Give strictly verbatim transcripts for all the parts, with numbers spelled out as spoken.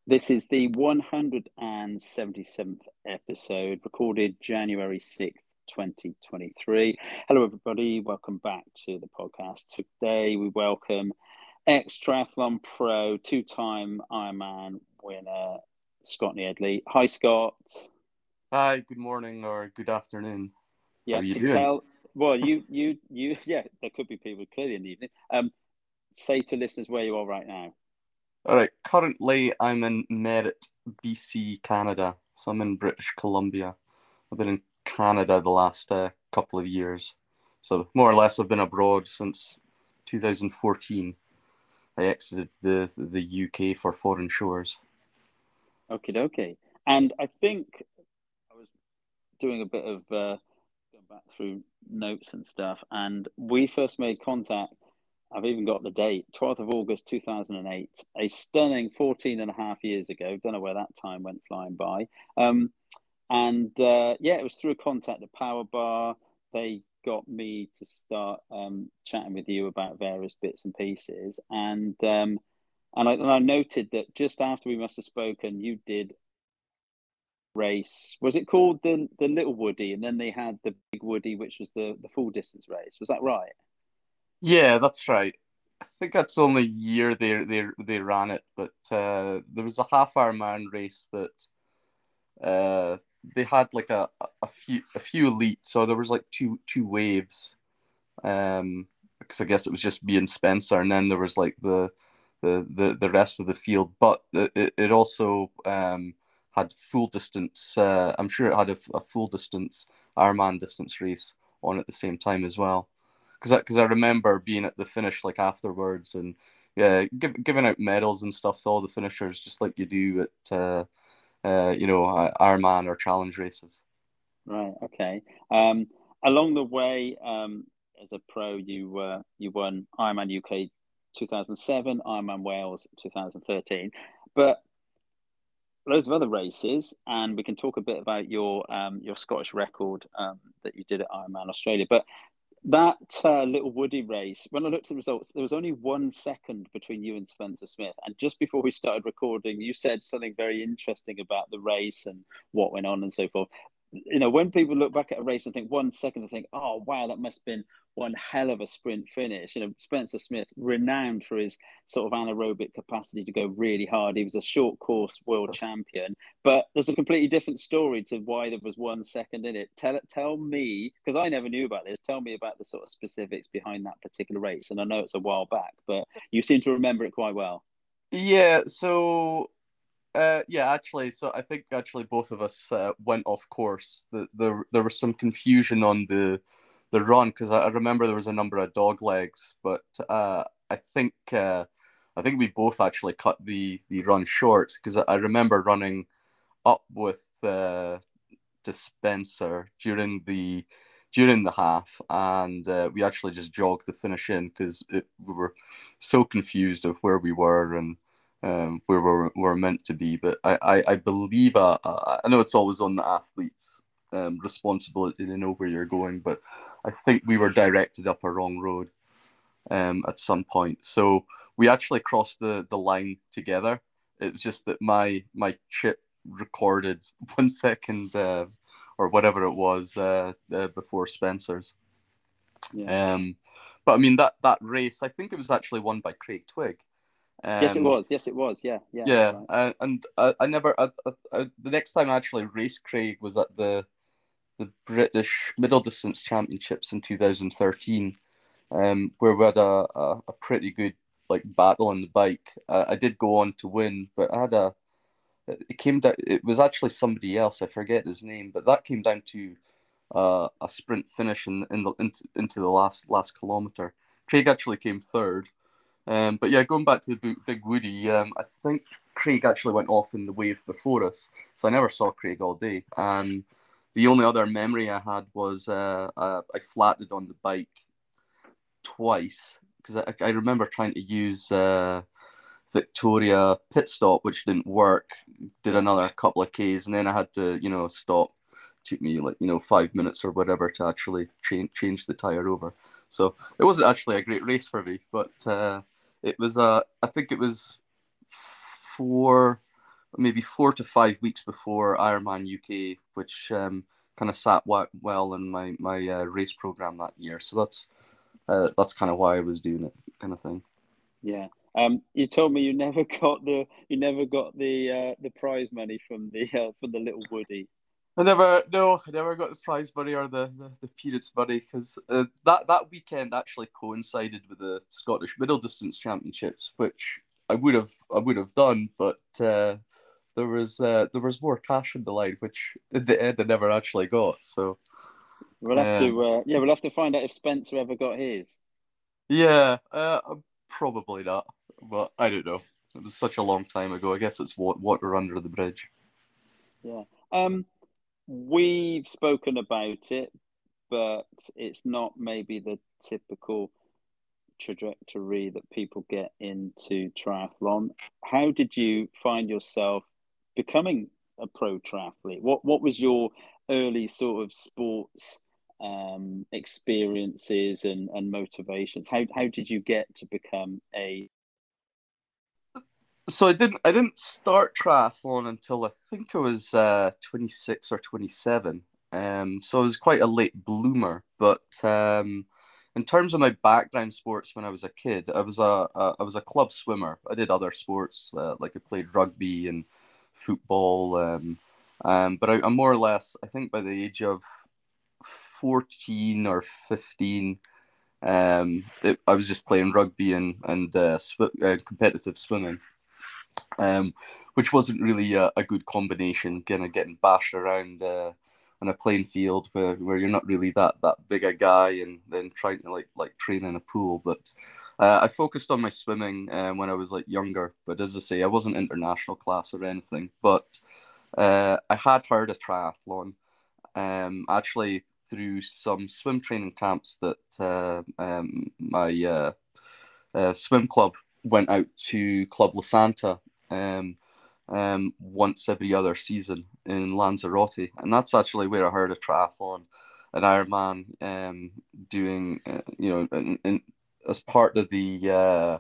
This is the one hundred seventy-seventh episode, recorded January sixth, twenty twenty-three. Hello, everybody. Welcome back to the podcast. Today, we welcome ex-triathlon pro, two-time Ironman winner, Scott Needley. Hi, Scott. Hi, good morning or good afternoon. How Yeah, are you so doing? tell, well, you, you, you, yeah, there could be people clearly in the evening. Um, say to listeners where you are right now. All right, currently I'm in Merritt, B C, Canada. So I'm in British Columbia. I've been in Canada the last uh, couple of years. So more or less I've been abroad since two thousand fourteen. I exited the the U K for foreign shores. Okay, okay. And I think I was doing a bit of uh, going back through notes and stuff, and we first made contact. I've even got the date, twelfth of August, two thousand eight, a stunning fourteen and a half years ago. Don't know where that time went flying by. Um, and uh, yeah, it was through a contact at Power Bar. They got me to start um, chatting with you about various bits and pieces. And um, and I, and I noted that just after we must have spoken, you did race. Was it called the the Little Woody, and then they had the Big Woody, which was the the full distance race? Was that right? Yeah, that's right. I think that's only a year they they they ran it, but uh, there was a half Ironman race that uh, they had like a, a few a few elites, so there was like two two waves. Um, because I guess it was just me and Spencer, and then there was like the the the, the rest of the field. But it, it also um had full distance. Uh, I'm sure it had a, a full distance Ironman distance race on at the same time as well. Because I, because I remember being at the finish like afterwards and yeah, give, giving out medals and stuff to all the finishers, just like you do at uh, uh, you know, uh, Ironman or challenge races. Right. Okay. Um, along the way, um, as a pro, you uh, you won Ironman U K two thousand seven, Ironman Wales two thousand thirteen, but loads of other races, and we can talk a bit about your um, your Scottish record um, that you did at Ironman Australia. But that uh, Little Woody race, when I looked at the results, there was only one second between you and Spencer Smith. And just before we started recording, you said something very interesting about the race and what went on and so forth. You know, when people look back at a race and think one second and think, oh, wow, that must have been one hell of a sprint finish. You know, Spencer Smith, renowned for his sort of anaerobic capacity to go really hard. He was a short course world champion, but there's a completely different story to why there was one second in it. Tell tell me, because I never knew about this. Tell me about the sort of specifics behind that particular race. And I know it's a while back, but you seem to remember it quite well. Yeah, so uh, yeah, actually, so I think actually both of us uh, went off course. The, the there was some confusion on the the run because I, I remember there was a number of dog legs, but uh, I think uh, I think we both actually cut the the run short because I, I remember running up with uh, Dispenser during the during the half, and uh, we actually just jogged the finish in because we were so confused of where we were and um, where we were meant to be. But I, I, I believe uh, uh, I know it's always on the athlete's um, responsibility to know where you're going, but I think we were directed up a wrong road um, at some point. So we actually crossed the, the line together. It was just that my my chip recorded one second uh, or whatever it was uh, uh, before Spencer's. Yeah. Um, but I mean that that race, I think it was actually won by Craig Twigg. Yes, it Um, was. Yes, it was. Yeah, yeah, that's yeah, right. uh, and I, I never I, I, I, the next time I actually raced Craig was at the the British Middle Distance Championships in two thousand thirteen, um, where we had a, a, a pretty good like battle on the bike. Uh, I did go on to win, but I had a it came down. It was actually somebody else. I forget his name, but that came down to uh, a sprint finish in, in the into, into the last last kilometer. Craig actually came third. Um, but yeah, going back to the Big Woody, um, I think Craig actually went off in the wave before us, so I never saw Craig all day. And the only other memory I had was uh, uh, I flatted on the bike twice because I, I remember trying to use uh, Victoria pit stop, which didn't work. Did Yeah. another couple of Ks, and then I had to, you know, stop. Took me like you know five minutes or whatever to actually change change the tire over. So it wasn't actually a great race for me, but uh, it was. Uh, I think it was four maybe four to five weeks before Ironman U K, which um, kind of sat well in my my uh, race program that year. So that's uh, that's kind of why I was doing it, kind of thing. Yeah. Um, you told me you never got the you never got the uh, the prize money from the uh, from the little Woody. I never, no, I never got the prize money or the the, the Peanuts money, because uh, that that weekend actually coincided with the Scottish Middle Distance Championships, which I would have I would have done, but uh, there was uh, there was more cash in the line, which in the end I never actually got. So We'll have um, to uh, yeah, we'll have to find out if Spencer ever got his. yeah, uh, probably not, but I don't know. It was such a long time ago. I guess it's water under the bridge. Yeah. Um, we've spoken about it, but it's not maybe the typical trajectory that people get into triathlon. How did you find yourself becoming a pro triathlete? What what was your early sort of sports um, experiences and, and motivations? How how did you get to become a So I didn't I didn't start triathlon until I think I was uh, twenty-six or twenty-seven. Um, so I was quite a late bloomer. But um, in terms of my background sports when I was a kid, I was a, a I was a club swimmer. I did other sports uh, like I played rugby and football. Um, um, but I, I more or less, I think by the age of fourteen or fifteen, um, it, I was just playing rugby and and uh, sw- uh, competitive swimming, um, which wasn't really a, a good combination. Kind of getting bashed around uh, on a playing field where, where you're not really that that big a guy, and then trying to like like train in a pool. But uh, I focused on my swimming um, when I was like younger. But as I say, I wasn't international class or anything. But uh, I had heard of triathlon, um, actually through some swim training camps that uh, um, my uh, uh, swim club went out to Club La Santa um, um, once every other season in Lanzarote, and that's actually where I heard of triathlon, an Ironman, um, doing uh, you know, in, in, as part of the uh,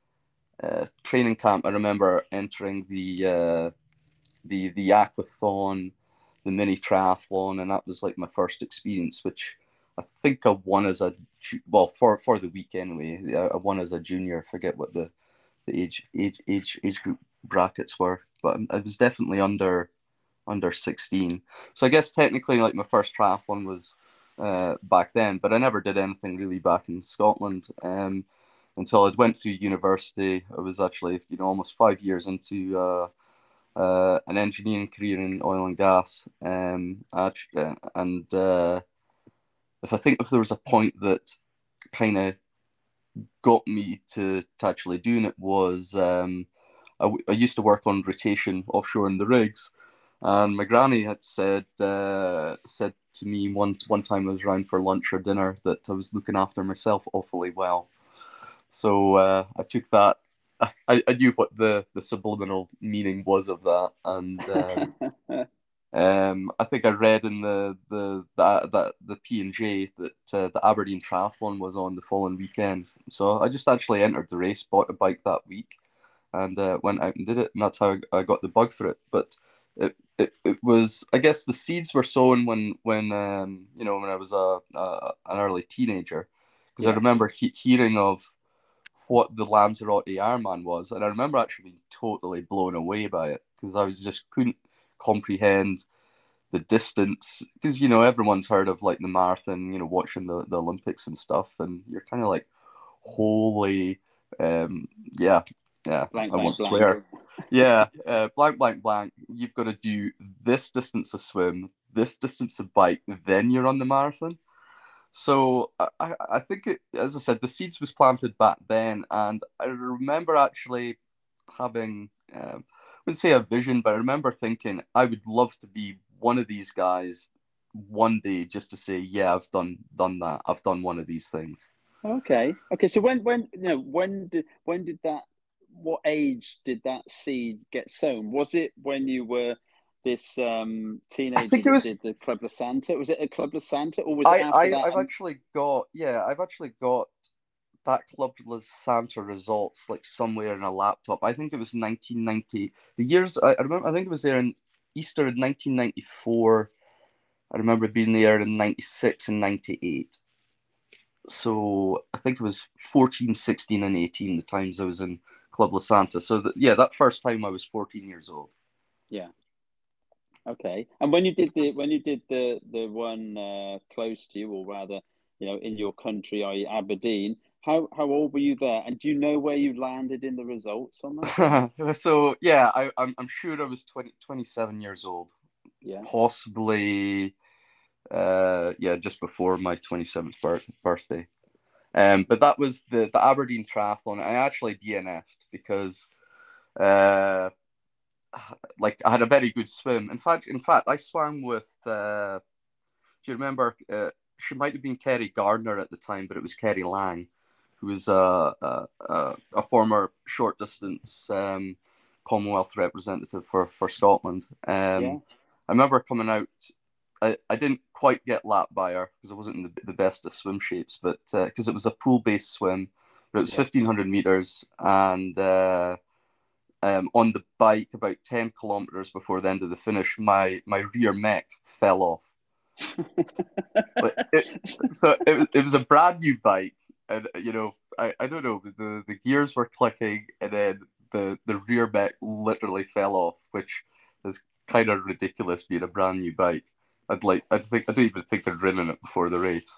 uh, training camp. I remember entering the uh, the the aquathon, the mini triathlon, and that was like my first experience, which I think I won as a well for for the week anyway. I won as a junior. I forget what the the age age age age group brackets were, but I was definitely under under sixteen. So I guess technically, like my first triathlon was uh, back then, but I never did anything really back in Scotland um, until I went through university. I was actually, you know, almost five years into uh, uh, an engineering career in oil and gas, um, actually, and uh, if I think if there was a point that kind of got me to, to actually doing it was um, I, I used to work on rotation offshore in the rigs, and my granny had said uh, said to me one one time I was around for lunch or dinner that I was looking after myself awfully well. So uh, I took that. I, I knew what the, the subliminal meaning was of that, and um, um, I think I read in the the the, the, the P and J that uh, the Aberdeen Triathlon was on the following weekend. So I just actually entered the race, bought a bike that week, and uh, went out and did it. And that's how I got the bug for it. But it, it, it was, I guess, the seeds were sown when when um, you know, when I was a, a an early teenager, because I yeah. remember he- hearing of what the Lanzarote Ironman was, and I remember actually being totally blown away by it, because I was just couldn't comprehend the distance, because you know everyone's heard of like the marathon, you know, watching the, the Olympics and stuff, and you're kind of like, holy, um, yeah, yeah, Blank, I blank, won't blank. swear, yeah, uh, blank, blank, blank. You've got to do this distance of swim, this distance of bike, then you're on the marathon. So I, I think it, as I said, the seeds was planted back then, and I remember actually having, um, I wouldn't say a vision, but I remember thinking I would love to be one of these guys one day, just to say, yeah, I've done done that. I've done one of these things. Okay. Okay. So when when you know when did when did that what age did that seed get sown? Was it when you were this um I teenager think it that was. did the Club La Santa? Was it a Club La Santa or was it I, after I that? I've And actually got, yeah, I've actually got that Club Santa results like somewhere in a laptop. I think it was nineteen ninety. The years I, I remember. I think it was there in Easter in nineteen ninety-four. I remember being there in ninety-six and ninety-eight. So I think it was fourteen, sixteen, and eighteen, the times I was in Club La Santa. So that, yeah, that first time I was fourteen years old. Yeah. Okay. And when you did the when you did the the one uh, close to you, or rather, you know, in your country, that is. Aberdeen, how how old were you there? And do you know where you landed in the results on that? So yeah, I, I'm I'm sure I was twenty, twenty-seven years old. Yeah. Possibly, uh, yeah, just before my twenty-seventh birth, birthday. Um, but that was the the Aberdeen Triathlon. I actually D N F'd because, uh, like I had a very good swim. In fact, in fact, I swam with. Uh, do you remember? Uh, she might have been Kerry Gardner at the time, but it was Kerry Lang, who was a a, a, a former short distance um, Commonwealth representative for for Scotland. Um, Yeah. I remember coming out. I, I didn't quite get lapped by her because I wasn't in the, the best of swim shapes, but because uh, it was a pool based swim, but it was yeah. fifteen hundred meters, and uh, um, on the bike about ten kilometers before the end of the finish, my my rear mech fell off. But it, so it, it was a brand new bike, and you know I, I don't know, the, the gears were clicking, and then the, the rear mech literally fell off, which is kind of ridiculous being a brand new bike. I'd like I think I don't even think I'd ridden it before the race.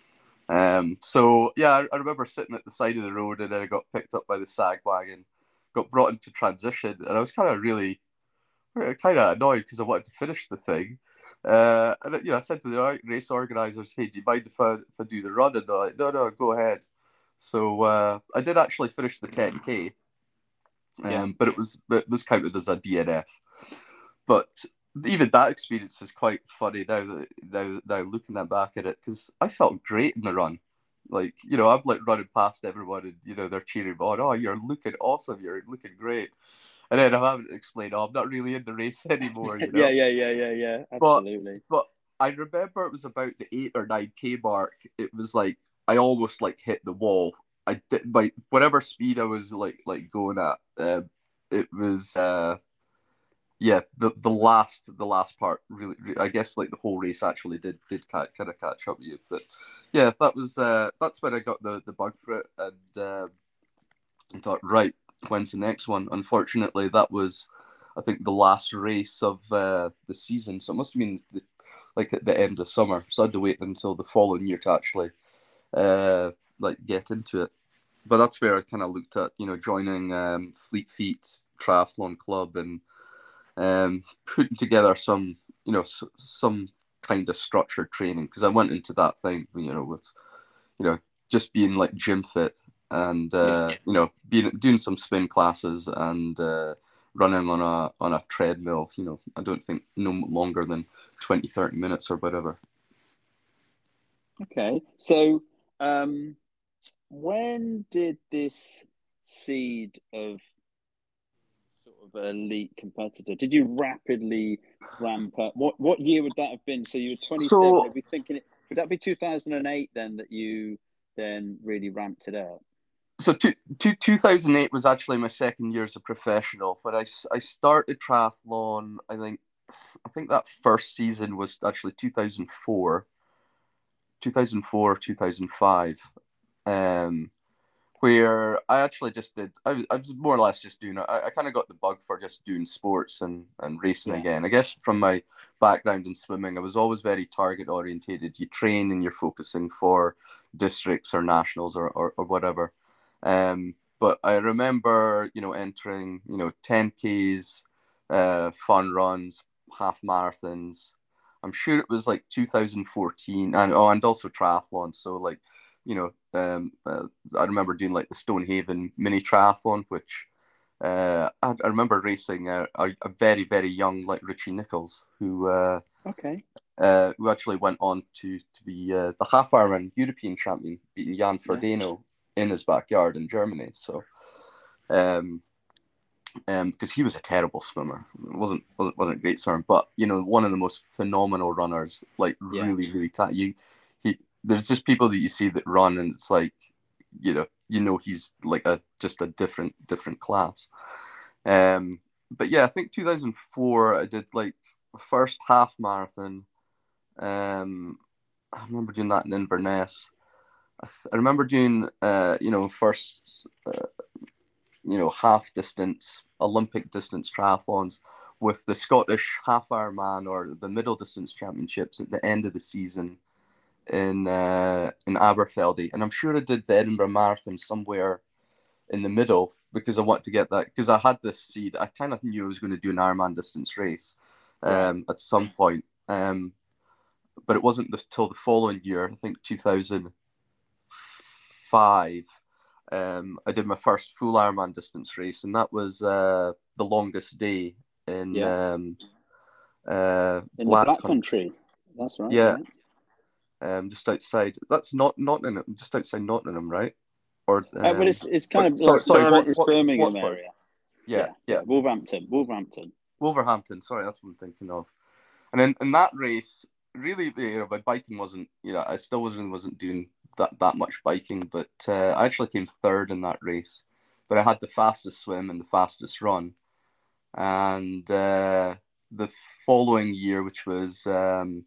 Um so yeah, I, I remember sitting at the side of the road, and then I got picked up by the sag wagon, got brought into transition, and I was kind of really kind of annoyed because I wanted to finish the thing. Uh, and you know, I said to the race organisers, "Hey, do you mind if I if I do the run?" And they're like, "No, no, go ahead." So uh, I did actually finish the ten K, um, yeah. but it was it was counted as a D N F. But even that experience is quite funny now that now now looking back at it, because I felt great in the run. Like, you know, I'm like running past everyone, and you know they're cheering on. Oh, you're looking awesome! You're looking great. And then I'm having to explain, oh, I'm not really in the race anymore, you know? yeah, yeah, yeah, yeah, yeah, absolutely. But, but I remember it was about the eight or nine K mark. It was like, I almost like hit the wall. I did, like, whatever speed I was like like going at, um, it was, uh, yeah, the, the last the last part really, really, I guess like the whole race actually did did kind of catch up with you. But yeah, that was, uh, that's when I got the, the bug for it, and uh, I thought, right, when's the next one? Unfortunately, that was, I think, the last race of uh, the season. So it must have been the, like at the end of summer. So I had to wait until the following year to actually uh, like get into it. But that's where I kind of looked at, you know, joining um, Fleet Feet Triathlon Club, and um, putting together some, you know, s- some kind of structured training, because I went into that thing, you know, with, you know, just being like gym fit, and uh, yeah. you know, being doing some spin classes, and uh, running on a on a treadmill. You know, I don't think no longer than twenty, thirty minutes or whatever. Okay, so um, when did this seed of sort of elite competitor, did you rapidly ramp up? What what year would that have been? So you were twenty-seven. So, I'd be thinking, would that be two thousand eight then that you then really ramped it up? So two, two, two thousand eight was actually my second year as a professional. But I, I started triathlon, I think, I think that first season was actually two thousand four, two thousand four, two thousand five, um, where I actually just did, I, I was more or less just doing, I, I kind of got the bug for just doing sports and, and racing yeah. again. I guess from my background in swimming, I was always very target orientated. You train and you're focusing for districts or nationals or, or, or whatever. Um, but I remember, you know, entering, you know, ten Ks, uh, fun runs, half marathons. I'm sure it was like two thousand fourteen, and oh, and also triathlon. So like, you know, um, uh, I remember doing like the Stonehaven mini triathlon, which uh, I, I remember racing a, a, a very very young like Richie Nichols, who uh, okay, uh, who actually went on to to be uh, the half Ironman European champion, beating Jan Frodeno. Yeah. In his backyard in Germany. So, um, um, because he was a terrible swimmer, it wasn't wasn't wasn't a great swimmer, but you know, one of the most phenomenal runners. Like yeah. really, really tight. You, he, there's just people that you see that run, and it's like you know, you know he's like a just a different different class. Um, but yeah, I think two thousand four I did like first half marathon. Um, I remember doing that in Inverness. I, th- I remember doing, uh, you know, first, uh, you know, half distance Olympic distance triathlons with the Scottish half Ironman or the middle distance championships at the end of the season in uh, in Aberfeldy, and I'm sure I did the Edinburgh Marathon somewhere in the middle because I want to get that because I had this seed. I kind of knew I was going to do an Ironman distance race um, right. at some point, um, but it wasn't until the following year. I think two thousand five. Um, I did my first full Ironman distance race, and that was uh, the longest day in yeah. um, uh, in Black the Black Country. Country. That's right. Yeah. yeah. Um, just outside. That's not Nottingham. Just outside Nottingham, right? Or um, uh, but it's it's kind of sorry, like, sorry, what, it's what, Birmingham Watford. area. Yeah, yeah, yeah, Wolverhampton, Wolverhampton, Wolverhampton. Sorry, that's what I'm thinking of. And in, in that race, really, you know, my biking wasn't. You know, I still wasn't wasn't doing that that much biking, but uh, I actually came third in that race. But I had the fastest swim and the fastest run, and uh, the following year, which was um,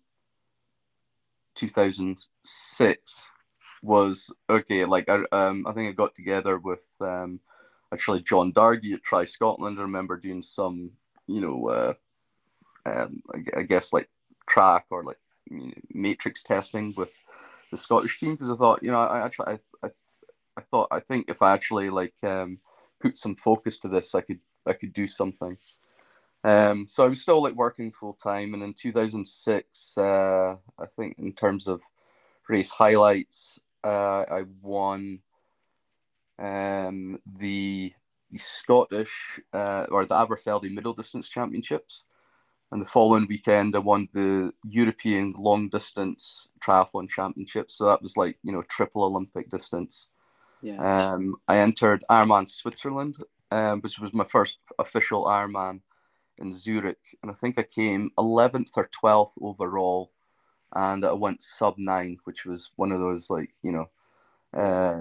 two thousand six, was okay. Like I, um, I think I got together with um, actually John Dargy at Tri Scotland. I remember doing some, you know, uh, um, I, I guess like track or like you know, matrix testing with the Scottish team because I thought, you know, I actually, I, I, I thought, I think if I actually like um, put some focus to this, I could, I could do something. Um, so I was still like working full time, and in two thousand six, uh, I think in terms of race highlights, uh, I won um, the the Scottish uh, or the Aberfeldy Middle Distance Championships, and the following weekend I won the European Long Distance Triathlon Championships. So that was like you know triple Olympic distance. Yeah. Um, I entered Ironman Switzerland, um, which was my first official Ironman in Zurich, and I think I came eleventh or twelfth overall, and I went sub nine, which was one of those like you know, uh,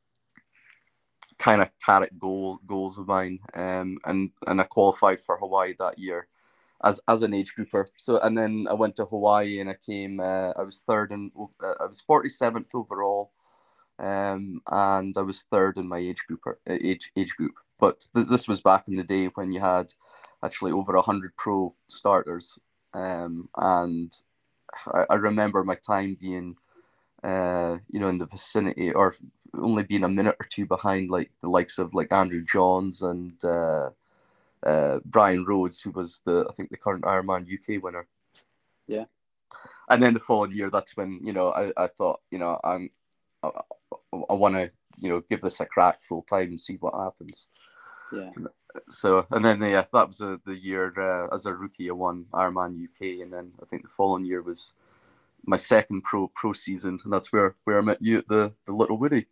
kind of carrot goal goals of mine. Um, and and I qualified for Hawaii that year as as an age grouper. So and then I went to Hawaii and I came. Uh, I was third and uh, I was forty-seventh overall, um, and I was third in my age grouper age age group. But th- this was back in the day when you had actually over a hundred pro starters, um, and I, I remember my time being, uh, you know, in the vicinity or only being a minute or two behind like the likes of like Andrew Johns and uh, uh, Brian Rhodes, who was the I think the current Ironman U K winner. Yeah. And then the following year, that's when you know I, I thought you know I'm I, I want to you know give this a crack full time and see what happens. Yeah. So and then yeah, that was a, the year uh, as a rookie I won Ironman U K, and then I think the following year was my second pro pro season, and that's where where I met you at the the Little Woody.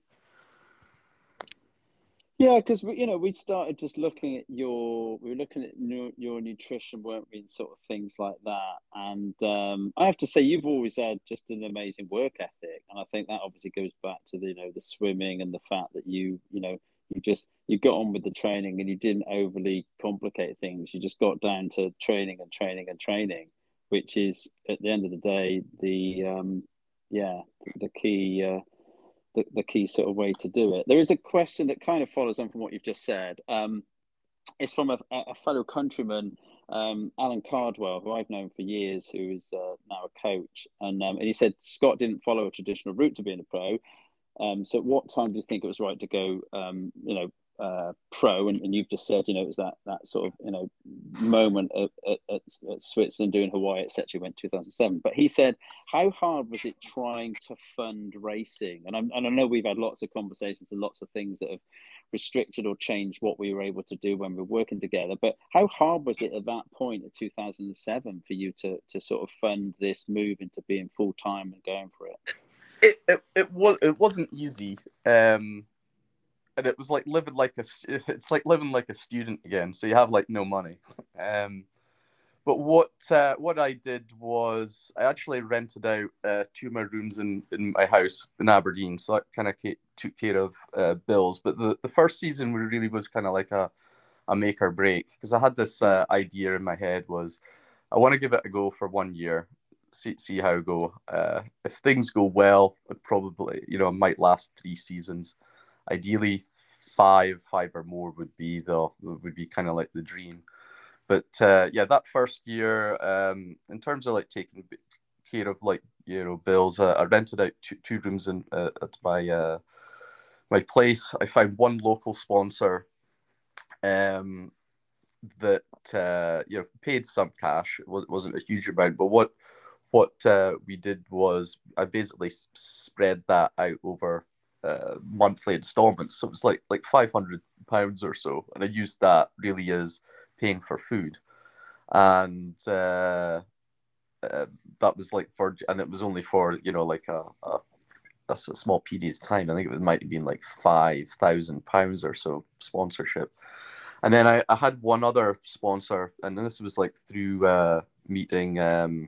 Yeah, because we, you know, we started just looking at your, we were looking at your, your nutrition, weren't we, and sort of things like that. And um, I have to say, you've always had just an amazing work ethic, and I think that obviously goes back to the, you know, the swimming and the fact that you, you know, you just you got on with the training and you didn't overly complicate things. You just got down to training and training and training, which is at the end of the day the um, yeah the key. Uh, the, the key sort of way to do it. There is a question that kind of follows on from what you've just said. Um, it's from a, a fellow countryman, um, Alan Cardwell, who I've known for years, who is uh, now a coach. And, um, and he said Scott didn't follow a traditional route to being a pro. Um, so at what time do you think it was right to go, um, you know, uh, pro? And, and you've just said, you know, it was that that sort of, you know, moment at, at, at Switzerland doing Hawaii, et cetera, went two thousand seven. But he said, how hard was it trying to fund racing? And, I'm, and I know we've had lots of conversations and lots of things that have restricted or changed what we were able to do when we were working together. But how hard was it at that point in two thousand seven for you to to sort of fund this move into being full time and going for it? It, it it was it wasn't easy, um, and it was like living like a it's like living like a student again. So you have like no money, um, But what uh, what I did was I actually rented out uh, two of my rooms in, in my house in Aberdeen, so that kind of took care of uh, bills. But the, the first season really was kind of like a, a make or break, because I had this uh, idea in my head was I want to give it a go for one year, see see how it go. Uh, if things go well, it probably, you know, it might last three seasons. Ideally, five five or more would be the would be kind of like the dream. But uh, yeah, that first year, um, in terms of like taking care of like, you know, bills, uh, I rented out two, two rooms in uh, at my uh, my place. I found one local sponsor um, that uh, you know, paid some cash. It wasn't a huge amount, but what what uh, we did was I basically spread that out over uh, monthly installments. So it was like like five hundred pounds or so, and I used that really as paying for food, and uh, uh, that was like for, and it was only for, you know, like a, a, a small period of time. I think it might have been like five thousand pounds or so sponsorship, and then I, I had one other sponsor, and this was like through uh, meeting. Um,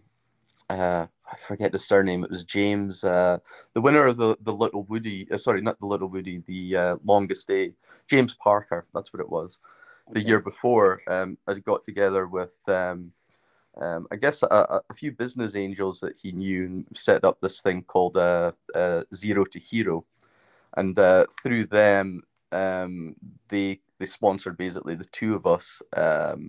uh, I forget the surname. It was James, uh, the winner of the the Little Woody. Uh, sorry, not the Little Woody. The uh, Longest Day. James Parker. That's what it was. The okay. year before, um, I got together with, um, um, I guess, a, a few business angels that he knew, and set up this thing called uh, uh, Zero to Hero, and uh, through them, um, they they sponsored basically the two of us, um,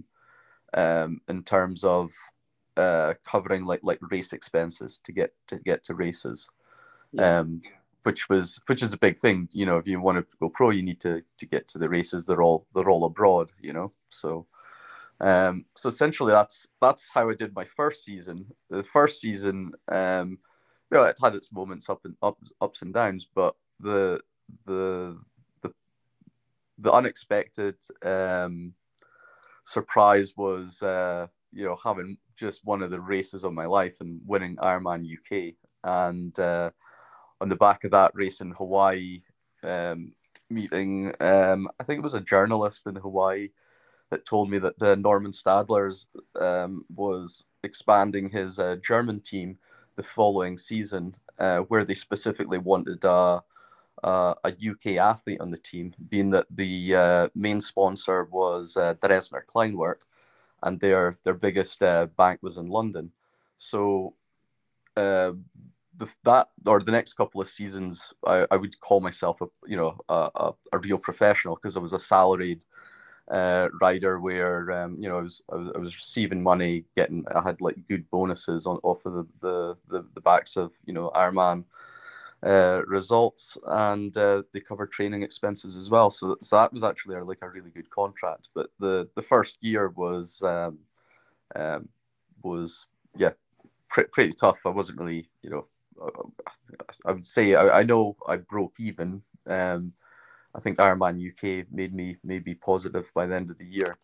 um, in terms of uh, covering like like race expenses to get to get to races. Yeah. Um, which was which is a big thing, you know. If you want to go pro, you need to to get to the races. They're all they're all abroad, you know. So, um, so essentially, that's that's how I did my first season. The first season, um, you know, it had its moments up and up ups and downs, but the the the the unexpected um, surprise was, uh, you know, having just one of the races of my life and winning Ironman U K, and uh, on the back of that race in Hawaii, um, meeting, um, I think it was a journalist in Hawaii that told me that uh, Norman Stadler's um, was expanding his uh, German team the following season, uh, where they specifically wanted uh, uh, a U K athlete on the team, being that the uh, main sponsor was uh, Dresdner Kleinwerk, and their their biggest uh, bank was in London. So uh, the, that or the next couple of seasons, I, I would call myself a you know a, a, a real professional, because I was a salaried uh, rider where um, you know I was, I was I was receiving money, getting I had like good bonuses on off of the the, the, the backs of you know Ironman uh, results, and uh, they covered training expenses as well. So, so that was actually a, like a really good contract. But the the first year was um, um, was yeah pre- pretty tough. I wasn't really you know I would say I, I know I broke even. Um, I think Ironman U K made me maybe positive by the end of the year.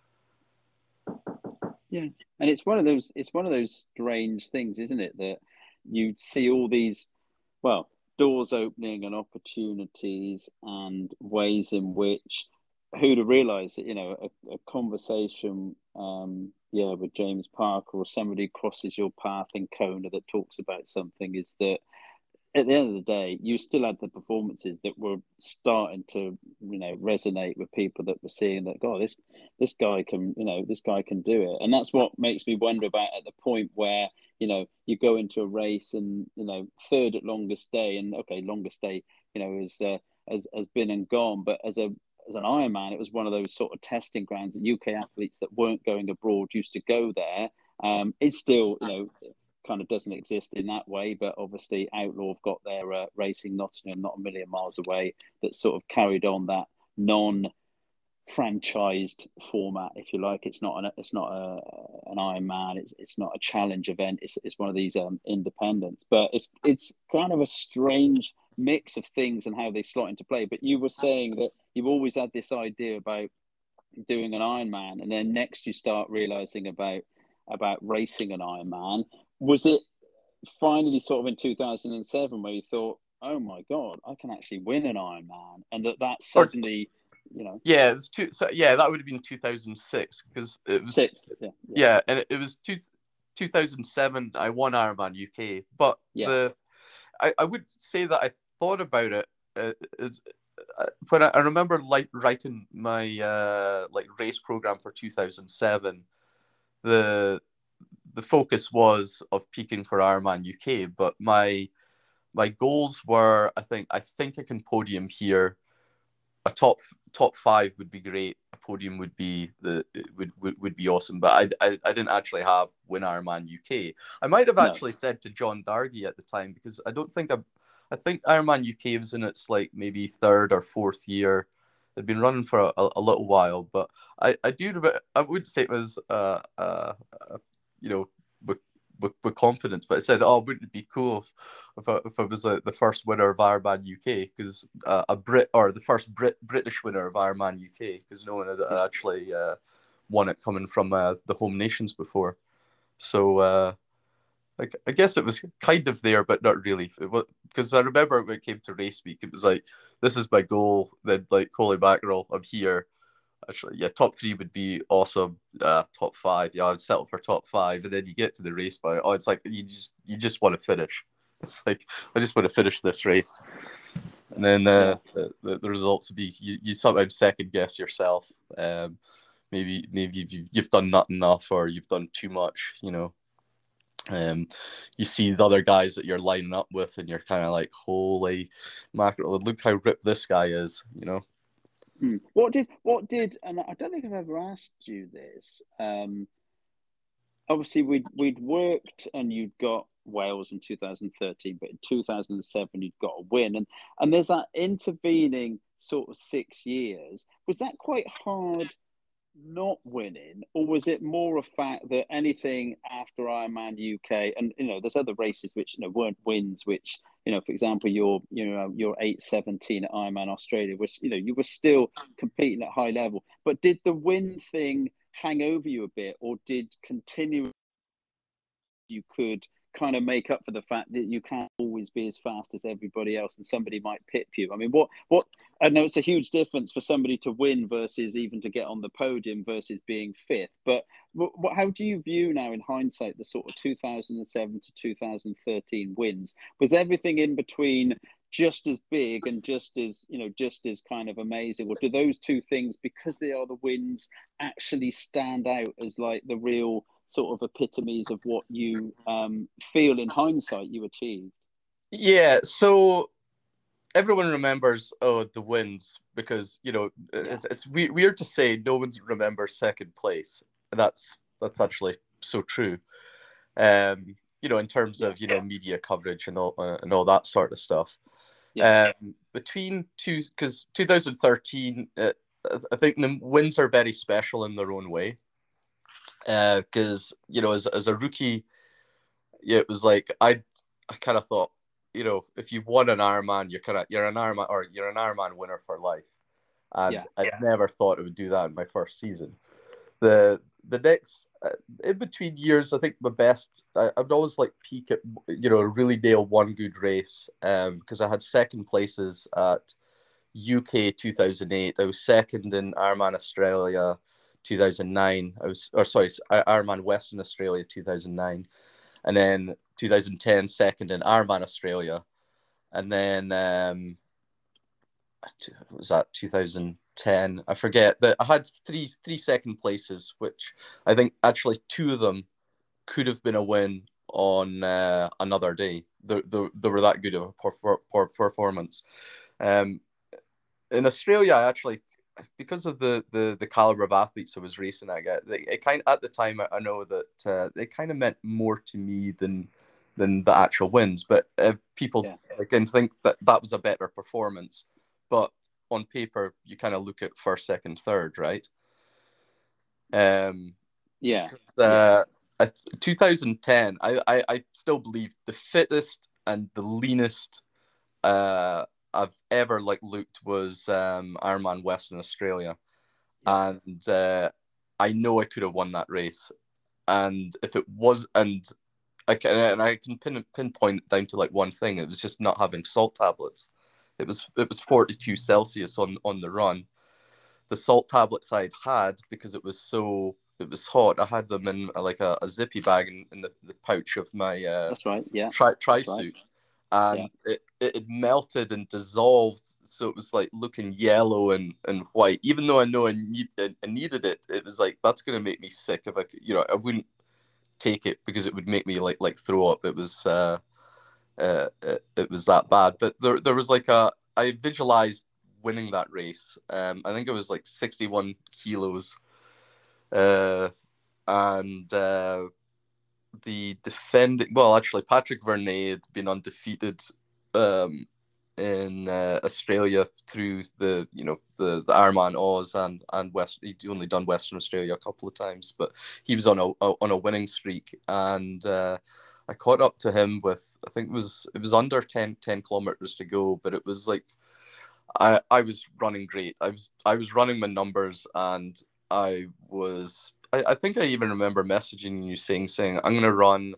Yeah, and it's one of those it's one of those strange things, isn't it, that you see all these, well, doors opening and opportunities and ways in which, who'd have realised that, you know, a, a conversation, um, yeah, with James Parker or somebody crosses your path in Kona that talks about something, is that at the end of the day, you still had the performances that were starting to, you know, resonate with people that were seeing that, God, this this guy can, you know, this guy can do it. And that's what makes me wonder about at the point where, you know, you go into a race and, you know, third at Longest Day, and okay, Longest Day, you know, is uh, has has been and gone, but as a as an Ironman, it was one of those sort of testing grounds that U K athletes that weren't going abroad used to go there. Um, it's still, you know, kind of doesn't exist in that way, but obviously Outlaw have got their uh, Racing Nottingham not a million miles away, that sort of carried on that non-franchised format, if you like. It's not an it's not a, an Ironman. It's it's not a challenge event. It's it's one of these um, independents, but it's it's kind of a strange mix of things and how they slot into play. But you were saying that you've always had this idea about doing an Ironman, and then next you start realizing about about racing an Ironman. Was it finally sort of in two thousand seven where you thought, oh my God, I can actually win an Ironman, and that that Or suddenly, you know, yeah, it was two. So yeah, that would have been two thousand six because it was six, yeah, yeah, yeah, and it, it was two, two thousand seven. I won Ironman U K, but yeah, the I, I would say that I thought about it. Uh, is uh, when I, I remember like writing my uh, like race program for two thousand seven. The the focus was of peaking for Ironman U K, but my my goals were I think I think I can podium here. A top top five would be great. A podium would be the would would, would be awesome. But I, I I didn't actually have win Ironman U K. I might have no, actually said to John Dargy at the time because I don't think I I think Ironman U K was in its like maybe third or fourth year. It'd been running for a, a, a little while, but I I do I would say it was uh uh, uh you know with, with, with confidence, but I said, oh, wouldn't it be cool if if I, if I was like the first winner of Ironman U K because uh, a Brit or the first Brit British winner of Ironman U K because no one had yeah, actually uh, won it coming from uh, the home nations before. So uh, like I guess it was kind of there, but not really. Because I remember when it came to race week, it was like this is my goal. Then like holy mackerel, I'm here. Actually, yeah, top three would be awesome. Uh, top five, yeah, I'd settle for top five, and then you get to the race by oh, it's like you just you just want to finish. It's like I just want to finish this race, and then yeah. uh, the, the the results would be you, you sometimes second guess yourself. Um, maybe maybe you've, you've done not enough or you've done too much. You know, um, you see the other guys that you're lining up with, and you're kind of like, holy mackerel, look how ripped this guy is. You know. Hmm. What did what did and I don't think I've ever asked you this. Um, obviously we'd we'd worked and you'd got Wales in two thousand thirteen, but in two thousand seven you'd got a win, and and there's that intervening sort of six years. Was that quite hard not winning, or was it more a fact that anything after Ironman U K, and you know, there's other races which you know weren't wins, which you know, for example, your you know your eight seventeen at Ironman Australia was you know you were still competing at high level, but did the win thing hang over you a bit, or did continue you could kind of make up for the fact that you can't always be as fast as everybody else and somebody might pip you? I mean, what, what, I know it's a huge difference for somebody to win versus even to get on the podium versus being fifth, but what, how do you view now in hindsight the sort of two thousand seven to two thousand thirteen wins? Was everything in between just as big and just as you know just as kind of amazing, or do those two things, because they are the wins, actually stand out as like the real sort of epitomes of what you um, feel in hindsight you achieved? Yeah, so everyone remembers oh the wins because you know Yeah, it's it's we- weird to say no one remembers second place. And that's that's actually so true. Um, you know, in terms yeah, of you know media coverage and all uh, and all that sort of stuff. yeah, Um, between two because twenty thirteen, uh, I think the wins are very special in their own way. Because uh, you know, as as a rookie, yeah, it was like I I kind of thought, you know, if you've won an Ironman, you're kind of you're an Ironman or you're an Ironman winner for life. And yeah, I yeah. never thought it would do that in my first season. The the next uh, in between years, I think the best I, I would always like peak at you know really nail one good race um because I had second places at U K two thousand eight. I was second in Ironman Australia two thousand nine. I was or sorry Ironman Western Australia two thousand nine, and then two thousand ten second in Ironman Australia, and then um, was that two thousand ten? I forget that I had three three second places, which I think actually two of them could have been a win on uh, another day. They, they, they were that good of a per, per, performance. Um, in Australia, I actually because of the, the, the caliber of athletes I was racing, I get it, it kind of, at the time I, I know that uh, it kind of meant more to me than than the actual wins. But uh, people yeah, again think that that was a better performance, but on paper you kind of look at first, second, third, right? Um, yeah, yeah, uh, twenty ten, I, I I still believe the fittest and the leanest uh I've ever like looked was um Ironman Western Australia, yeah, and uh, I know I could have won that race, and if it was, and I can, and I can pin pinpoint it down to like one thing. It was just not having salt tablets. It was it was forty-two Celsius on on the run. The salt tablets I'd had, because it was so it was hot, I had them in uh, like a, a zippy bag in, in the, the pouch of my uh, That's right. Yeah. tri tri That's right. suit, and Yeah. it, it it melted and dissolved, so it was like looking yellow and, and white. Even though I know I need I needed it, it was like, that's gonna make me sick if I could, you know I wouldn't take it because it would make me like like throw up. It was uh, uh it, it was that bad. But there there was like a I visualized winning that race. Um, I think it was like sixty-one kilos, uh, and uh, the defending well, actually, Patrick Vernet had been undefeated um in uh, Australia through the you know the the Ironman Oz and and West. He'd only done Western Australia a couple of times, but he was on a, a on a winning streak, and uh, I caught up to him with, I think it was it was under ten, ten kilometers to go, but it was like I I was running great. I was I was running my numbers, and I was I, I think I even remember messaging you saying saying I'm gonna run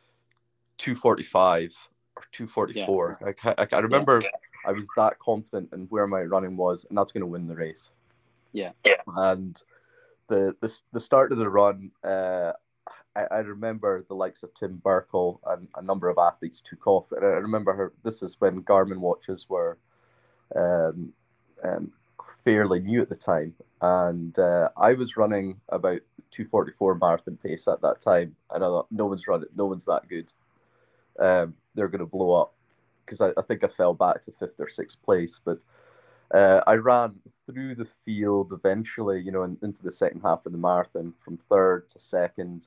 two forty-five or two forty-four. Yeah. I, I, I remember yeah. I was that confident in where my running was, and that's going to win the race. Yeah. Yeah. And the the, the start of the run, uh, I, I remember the likes of Tim Burkle and a number of athletes took off. And I remember her, this is when Garmin watches were um, um, fairly new at the time. And uh, I was running about two forty-four marathon pace at that time. And I thought, no one's running, no one's that good. Um, they're going to blow up, because I, I think I fell back to fifth or sixth place. But uh, I ran through the field eventually, you know, in, into the second half of the marathon, from third to second.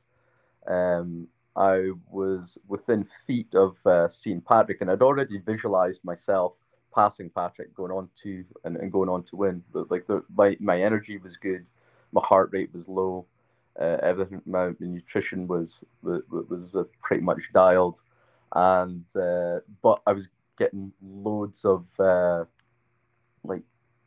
Um, I was within feet of uh, seeing Patrick, and I'd already visualized myself passing Patrick, going on to and, and going on to win. But like the, my my energy was good, my heart rate was low, uh, everything, my, my nutrition was was, was pretty much dialed. And uh, but I was getting loads of uh, like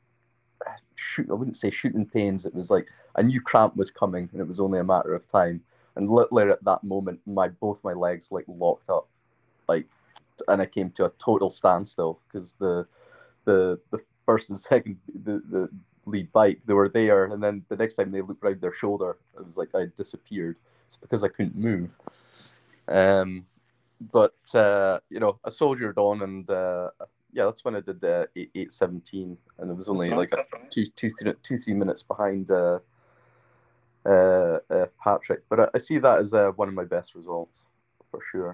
shoot. I wouldn't say shooting pains. It was like I knew cramp was coming, and it was only a matter of time. And literally at that moment, my both my legs like locked up, like, and I came to a total standstill, because the the the first and second the the lead bike, they were there, and then the next time they looked around their shoulder, it was like I disappeared. It's because I couldn't move. Um. But uh, you know, I soldiered on, and uh, yeah, that's when I did uh, eight eight seventeen, and it was only right. like a, two two three, two three minutes behind uh, uh, uh, Patrick. But I, I see that as uh, one of my best results for sure.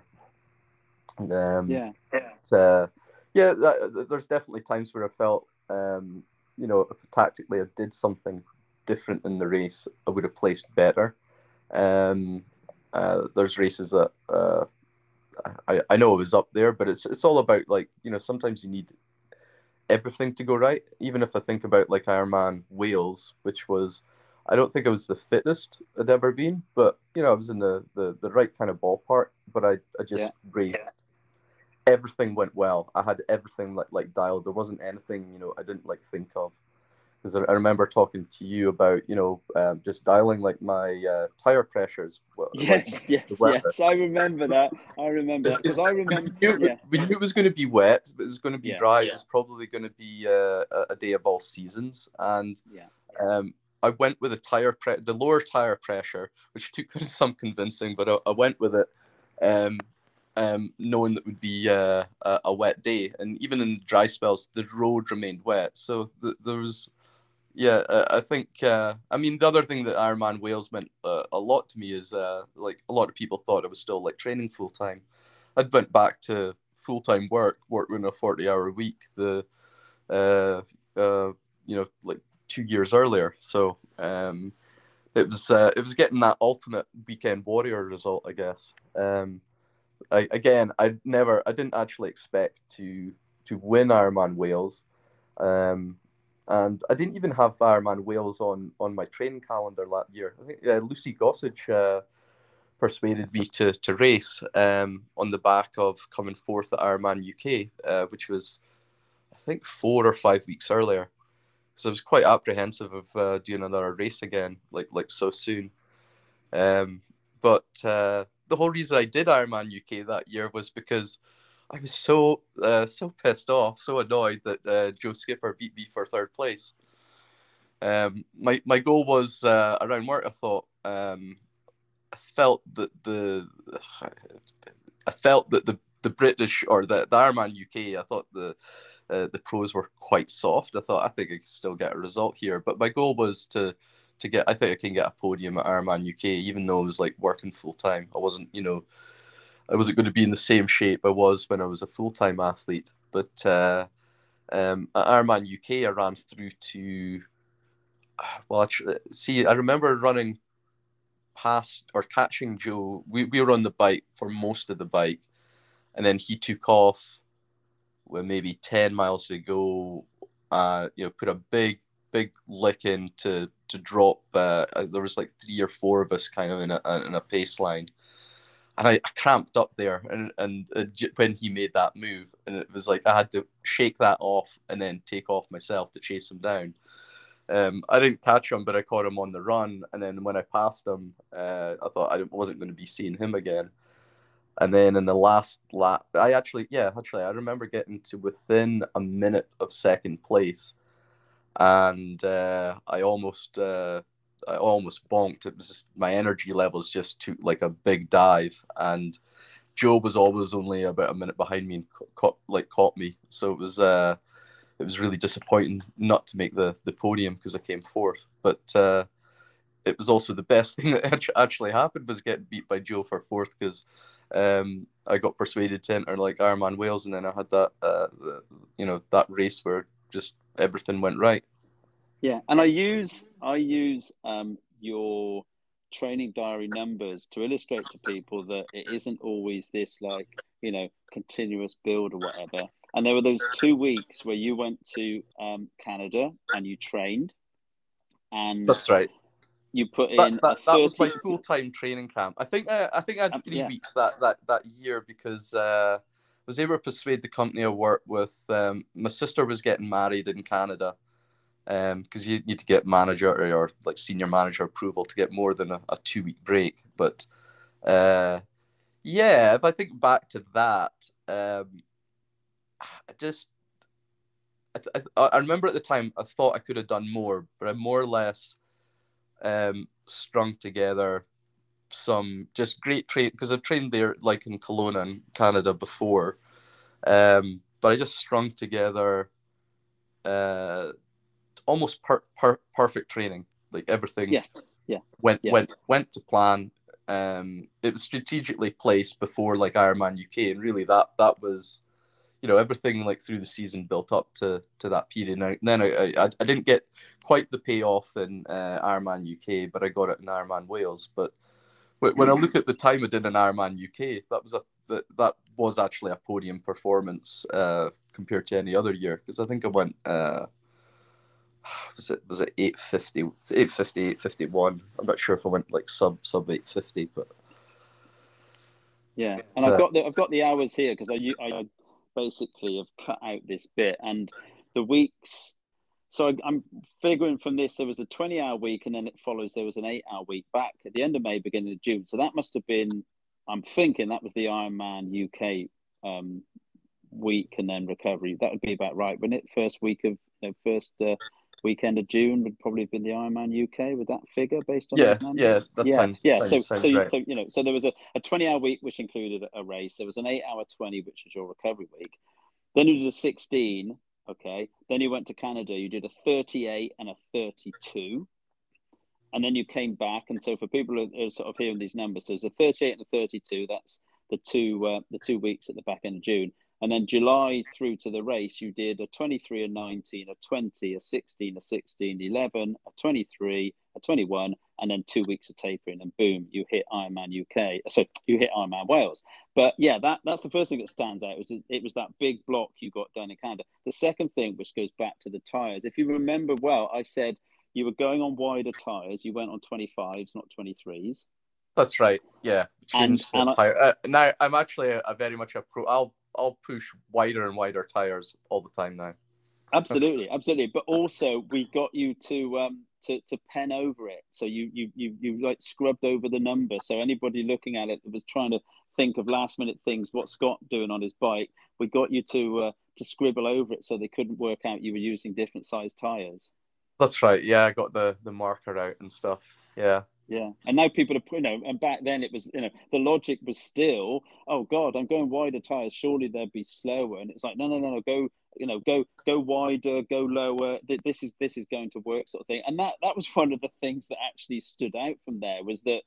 Um, yeah, yeah, but, uh, yeah. That, there's definitely times where I felt, um, you know, if tactically I did something different in the race, I would have placed better. Um, uh, there's races that. Uh, I, I know it was up there, but it's it's all about, like, you know, sometimes you need everything to go right. Even if I think about like Ironman Wales, which was, I don't think I was the fittest I'd ever been, but you know, I was in the, the, the right kind of ballpark. But I, I just yeah. raced. Yeah. Everything went well. I had everything like like dialed. There wasn't anything, you know, I didn't like think of. Because I remember talking to you about, you know, um, just dialing like my uh, tire pressures. Yes, like yes, yes. I remember that. I remember that because I remember. We knew, yeah. we knew it was going to be wet, but it was going to be yeah, dry. Yeah. It was probably going to be uh, a day of all seasons, and yeah. um, I went with a tire pre- the lower tire pressure, which took some convincing, but I, I went with it. Um, Um, knowing that it would be uh, a, a wet day, and even in dry spells, the road remained wet. So th- there was, yeah, uh, I think. Uh, I mean, the other thing that Ironman Wales meant uh, a lot to me is, uh, like, a lot of people thought I was still like training full time. I'd went back to full time work, working a forty hour week. The, uh, uh, you know, like two years earlier. So um, it was uh, it was getting that ultimate weekend warrior result, I guess. Um, I, again, I never, I didn't actually expect to to win Ironman Wales, um, and I didn't even have Ironman Wales on on my training calendar that year. I think uh, Lucy Gossage uh, persuaded me to to race um, on the back of coming fourth at Ironman U K, uh, which was, I think, four or five weeks earlier. So I was quite apprehensive of uh, doing another race again, like like so soon. Um, but uh, the whole reason I did Ironman U K that year was because I was so uh, so pissed off, so annoyed that uh, Joe Skipper beat me for third place. Um, my my goal was uh, around work. I thought um, I felt that the I felt that the, the British or the, the Ironman U K. I thought the uh, the pros were quite soft. I thought I think I could still get a result here, but my goal was to to get. I think I can get a podium at Ironman U K, even though I was like working full time. I wasn't, you know, I wasn't going to be in the same shape I was when I was a full time athlete. But uh, um, at Ironman U K, I ran through to. Well, actually, see, I remember running past or catching Joe. We, we were on the bike for most of the bike, and then he took off with maybe ten miles to go. Uh, you know, put a big, big lick in to, to drop. Uh, there was like three or four of us kind of in a, in a pace line. And I, I cramped up there, and, and uh, when he made that move, and it was like I had to shake that off and then take off myself to chase him down. Um, I didn't catch him, but I caught him on the run. And then when I passed him, uh, I thought I wasn't going to be seeing him again. And then in the last lap, I actually, yeah, actually, I remember getting to within a minute of second place, and uh, I almost, uh, I almost bonked. It was just my energy levels just took like a big dive, and Joe was always only about a minute behind me and caught, like caught me. So it was, uh, it was really disappointing not to make the the podium because I came fourth. But uh, it was also the best thing that actually happened was getting beat by Joe for fourth because um, I got persuaded to enter like Ironman Wales, and then I had that, uh, the, you know, that race where just everything went right. Yeah, and I use I use um, your training diary numbers to illustrate to people that it isn't always this like, you know, continuous build or whatever. And there were those two weeks where you went to um, Canada and you trained, and That's right. you put That in that, a that was thirty. my full time training camp. I think I, I think I had Um, three yeah, weeks that, that, that year because uh, I was able to persuade the company I worked with. Um, my sister was getting married in Canada, because um, you need to get manager or, or like senior manager approval to get more than a, a two week break. But uh, yeah, if I think back to that, um, I just I, I, I remember at the time I thought I could have done more, but I more or less um, strung together some just great train because I've trained there like in Kelowna in Canada before, um, but I just strung together uh, almost per, per, perfect training. Like everything yes, yeah, went yeah, went went to plan. Um, it was strategically placed before like Ironman U K, and really that that was, you know, everything like through the season built up to to that period. And then I, I I didn't get quite the payoff in uh, Ironman U K, but I got it in Ironman Wales. But when I look at the time I did in Ironman U K, that was a that, that was actually a podium performance uh, compared to any other year because I think I went. Uh, was it was it eight fifty, eight fifty, eight fifty one? I'm not sure if I went like sub sub eight fifty, but yeah. And I've uh, got the I've got the hours here because I I basically have cut out this bit and the weeks. So I, I'm figuring from this there was a twenty hour week and then it follows there was an eight hour week back at the end of May, beginning of June. So that must have been. I'm thinking that was the Ironman U K um, week and then recovery. That would be about right, wouldn't it? First week of you know, first uh, weekend of June would probably have been the Ironman U K with that figure based on yeah, those numbers. yeah, that Yeah, sounds yeah. So, sounds so, sounds right. so you know, so there was a, a twenty hour week which included a race. There was an eight hour twenty, which was your recovery week. Then you did a sixteen. Okay. Then you went to Canada. You did a thirty-eight and a thirty-two. And then you came back. And so for people who are sort of hearing these numbers, so there's a thirty-eight and a thirty-two. That's the two uh, the two weeks at the back end of June. And then July through to the race, you did a twenty-three, a nineteen, a twenty, a sixteen, a sixteen, eleven, a twenty-three, a twenty-one, and then two weeks of tapering, and boom, you hit Ironman U K. So you hit Ironman Wales. But yeah, that that's the first thing that stands out. It was it was that big block you got done in Canada. The second thing, which goes back to the tires, if you remember well, I said you were going on wider tires. You went on twenty-fives, not twenty-threes. That's right. Yeah, And changed the and I, tire. Uh, now I'm actually a, a very much a pro. I'll I'll push wider and wider tires all the time now. absolutely, absolutely. But also, we got you to um, to, to pen over it. So you, you, you, you like scrubbed over the number. So anybody looking at it that was trying to think of last minute things, what Scott doing on his bike, we got you to, uh, to scribble over it so they couldn't work out you were using different size tires. That's right. Yeah, I got the, the marker out and stuff. Yeah. Yeah, and now people are, you know, and back then it was, you know, the logic was still, oh God, I'm going wider tires. Surely they'd be slower, and it's like, no, no, no, no, go, you know, go, go wider, go lower. This is this is going to work, sort of thing. And that that was one of the things that actually stood out from there was that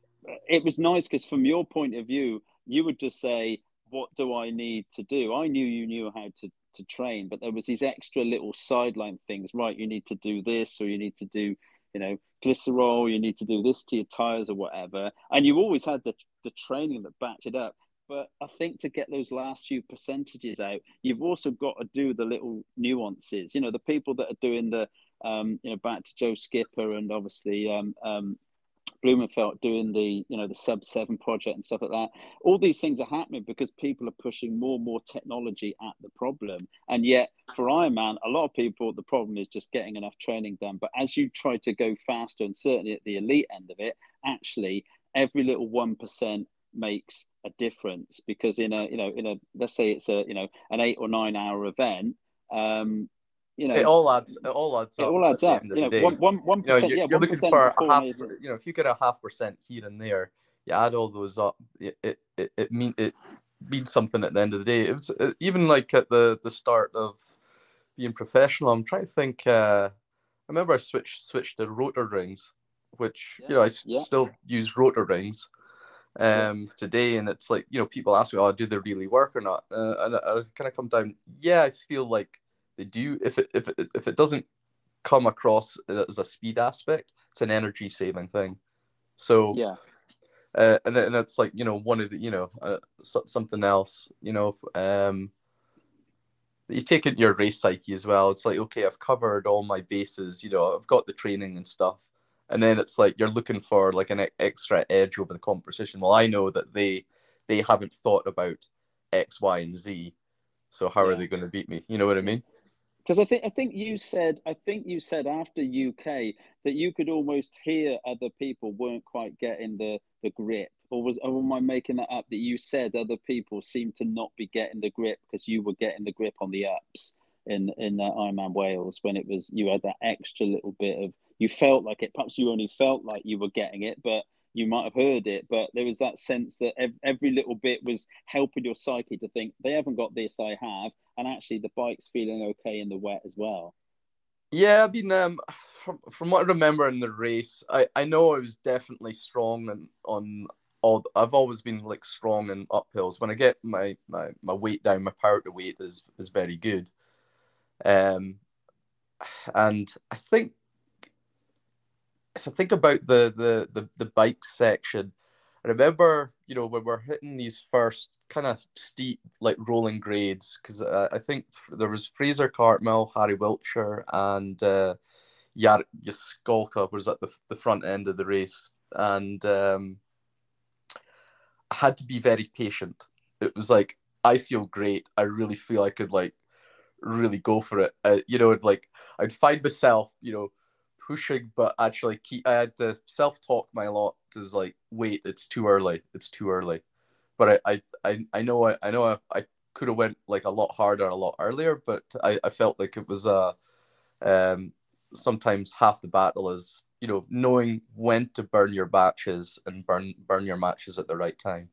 it was nice because from your point of view, you would just say, what do I need to do? I knew you knew how to to train, but there was these extra little sideline things. Right, you need to do this, or you need to do, you know, glycerol, you need to do this to your tires or whatever. And you always had the, the training that backed it up. But I think to get those last few percentages out, you've also got to do the little nuances. You know, the people that are doing the, um, you know, back to Joe Skipper and obviously um, um, Blumenfeld doing the, you know, the sub seven project and stuff like that. All these things are happening because people are pushing more and more technology at the problem. And yet for Ironman, a lot of people, the problem is just getting enough training done. But as you try to go faster, and certainly at the elite end of it, actually every little one percent makes a difference, because in a, you know, in a, let's say it's a, you know, an eight or nine hour event, um, you know, it all adds it all adds it up all at adds the up. end of You the know, day. one one one You know, percent, you're, yeah, you're one looking percent for a before half. an You know, if you get a half percent here and there, you add all those up. It it it, it mean it means something at the end of the day. It was uh, even like at the the start of being professional. I'm trying to think. Uh, I remember I switched switched to rotor rings, which yeah, you know I s- yeah, still use rotor rings yeah. um today, and it's like, you know, people ask me, oh, do they really work or not? Uh, and I, I kind of come down, yeah, I feel like they do. If it if it if it doesn't come across as a speed aspect, it's an energy saving thing. So Yeah, uh, and and it's like, you know, one of the, you know, uh, so, something else, you know, um you take it in your race psyche as well. It's like, okay, I've covered all my bases, you know, I've got the training and stuff. And then it's like you're looking for like an e- extra edge over the competition. Well, I know that they they haven't thought about X, Y, and Z. So how are yeah, they going to beat me? You know what I yeah. mean? Because I think I think you said I think you said after U K that you could almost hear other people weren't quite getting the the grip, or was or am I making that up? That you said other people seemed to not be getting the grip because you were getting the grip on the ups in in uh, Ironman Wales, when it was you had that extra little bit of, you felt like it. Perhaps you only felt like you were getting it, but you might have heard it. But there was that sense that ev- every little bit was helping your psyche to think they haven't got this, I have, and actually the bike's feeling okay in the wet as well. Yeah, I mean, um, from from what I remember in the race, I, I know I was definitely strong and on all. I've always been like strong in uphills. When I get my, my, my weight down, my power to weight is is very good. Um, and I think if I think about the the the, the bike section, I remember, you know, when we're hitting these first kind of steep like rolling grades, because uh, I think there was Fraser Cartmel, Harry Wiltshire, and uh, Jar Jaskolka was at the the front end of the race, and um, I had to be very patient. It was like, I feel great. I really feel I could like really go for it. Uh, you know, like I'd find myself, you know, pushing, but actually keep. I had to self talk my lot to like, wait, it's too early. It's too early. But I, I, I, I know, I, I know, I, I could have went like a lot harder, a lot earlier. But I, I felt like it was uh, um, sometimes half the battle is, you know, knowing when to burn your batches and burn burn your matches at the right time.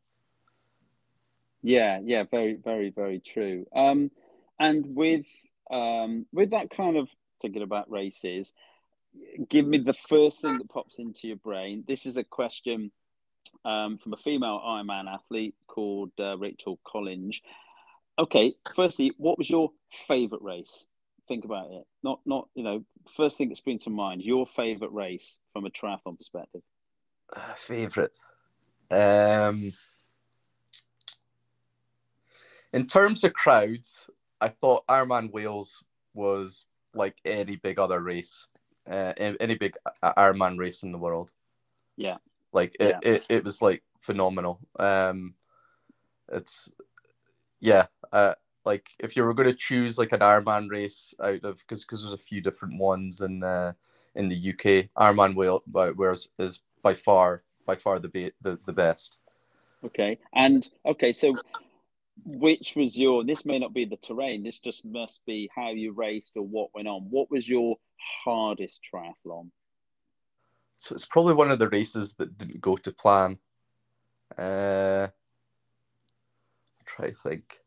Yeah, yeah, very, very, very true. Um, and with um, with that kind of thinking about races, give me the first thing that pops into your brain. This is a question um, from a female Ironman athlete called uh, Rachel Collins. Okay, firstly, what was your favorite race? Think about it. Not, not you know, first thing that springs to mind. Your favorite race from a triathlon perspective. Uh, favorite. Um, In terms of crowds, I thought Ironman Wales was like any big other race, uh, any big Ironman race in the world. Yeah, Like it, yeah, it, it was like phenomenal. Um, it's yeah. Uh, like if you were going to choose like an Ironman race out of, because because there's a few different ones in uh, in the U K. Ironman Wales is by far by far the be- the, the best. Okay, and okay, so which was your? This may not be the terrain. This just must be how you raced or what went on. What was your hardest triathlon? So it's probably one of the races that didn't go to plan. Uh, try to think.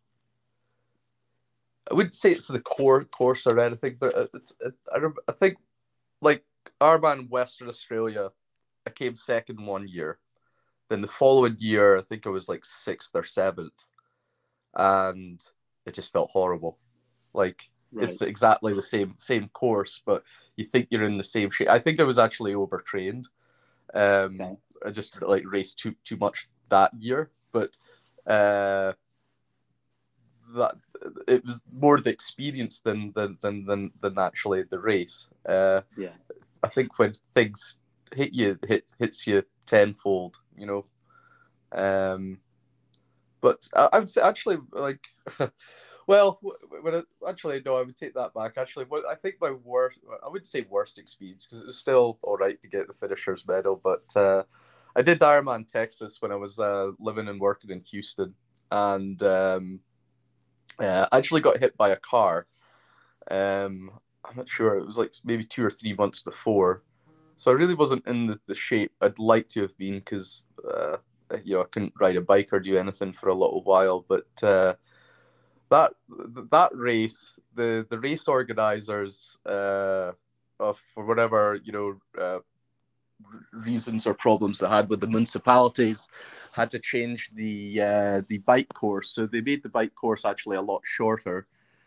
I wouldn't say it's the core course or anything, but it's. It, I, I think like Ironman Western Australia, I came second one year. Then the following year, I think I was like sixth or seventh, and it just felt horrible. Like right. It's exactly the same same course, but you think you're in the same shape. I think I was actually overtrained. Um, okay. I just like raced too too much that year, but uh, that it was more the experience than than than than, than actually the race. Uh, yeah, I think when things hit you, hit hits you tenfold, you know. Um, but I, I would say actually like, well, when I, actually no, I would take that back. Actually, what I think my worst, I wouldn't say worst experience because it was still all right to get the finisher's medal, but uh, I did Ironman Texas when I was uh, living and working in Houston, and um, uh, I actually got hit by a car. Um, I'm not sure. It was like maybe two or three months before. So I really wasn't in the, the shape I'd like to have been because, uh, you know, I couldn't ride a bike or do anything for a little while. But uh, that that race, the, the race organizers, uh, of, for whatever, you know, uh, reasons or problems they had with the municipalities, had to change the uh, the bike course. So they made the bike course actually a lot shorter.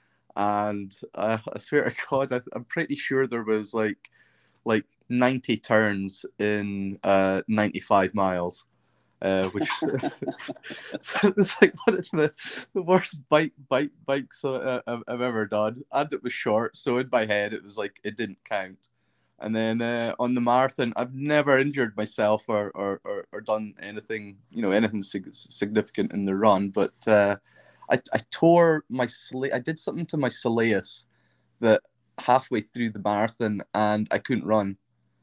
And uh, I swear to God, I, I'm pretty sure there was like like ninety turns in uh, ninety-five miles, uh, which is, so it's like one of the, the worst bike bike bikes uh, I've, I've ever done. And it was short, so in my head it was like it didn't count. And then uh, on the marathon, I've never injured myself or or, or, or done anything, you know, anything sig- significant in the run, but. Uh, I, I tore my sole- I did something to my soleus that halfway through the marathon and I couldn't run.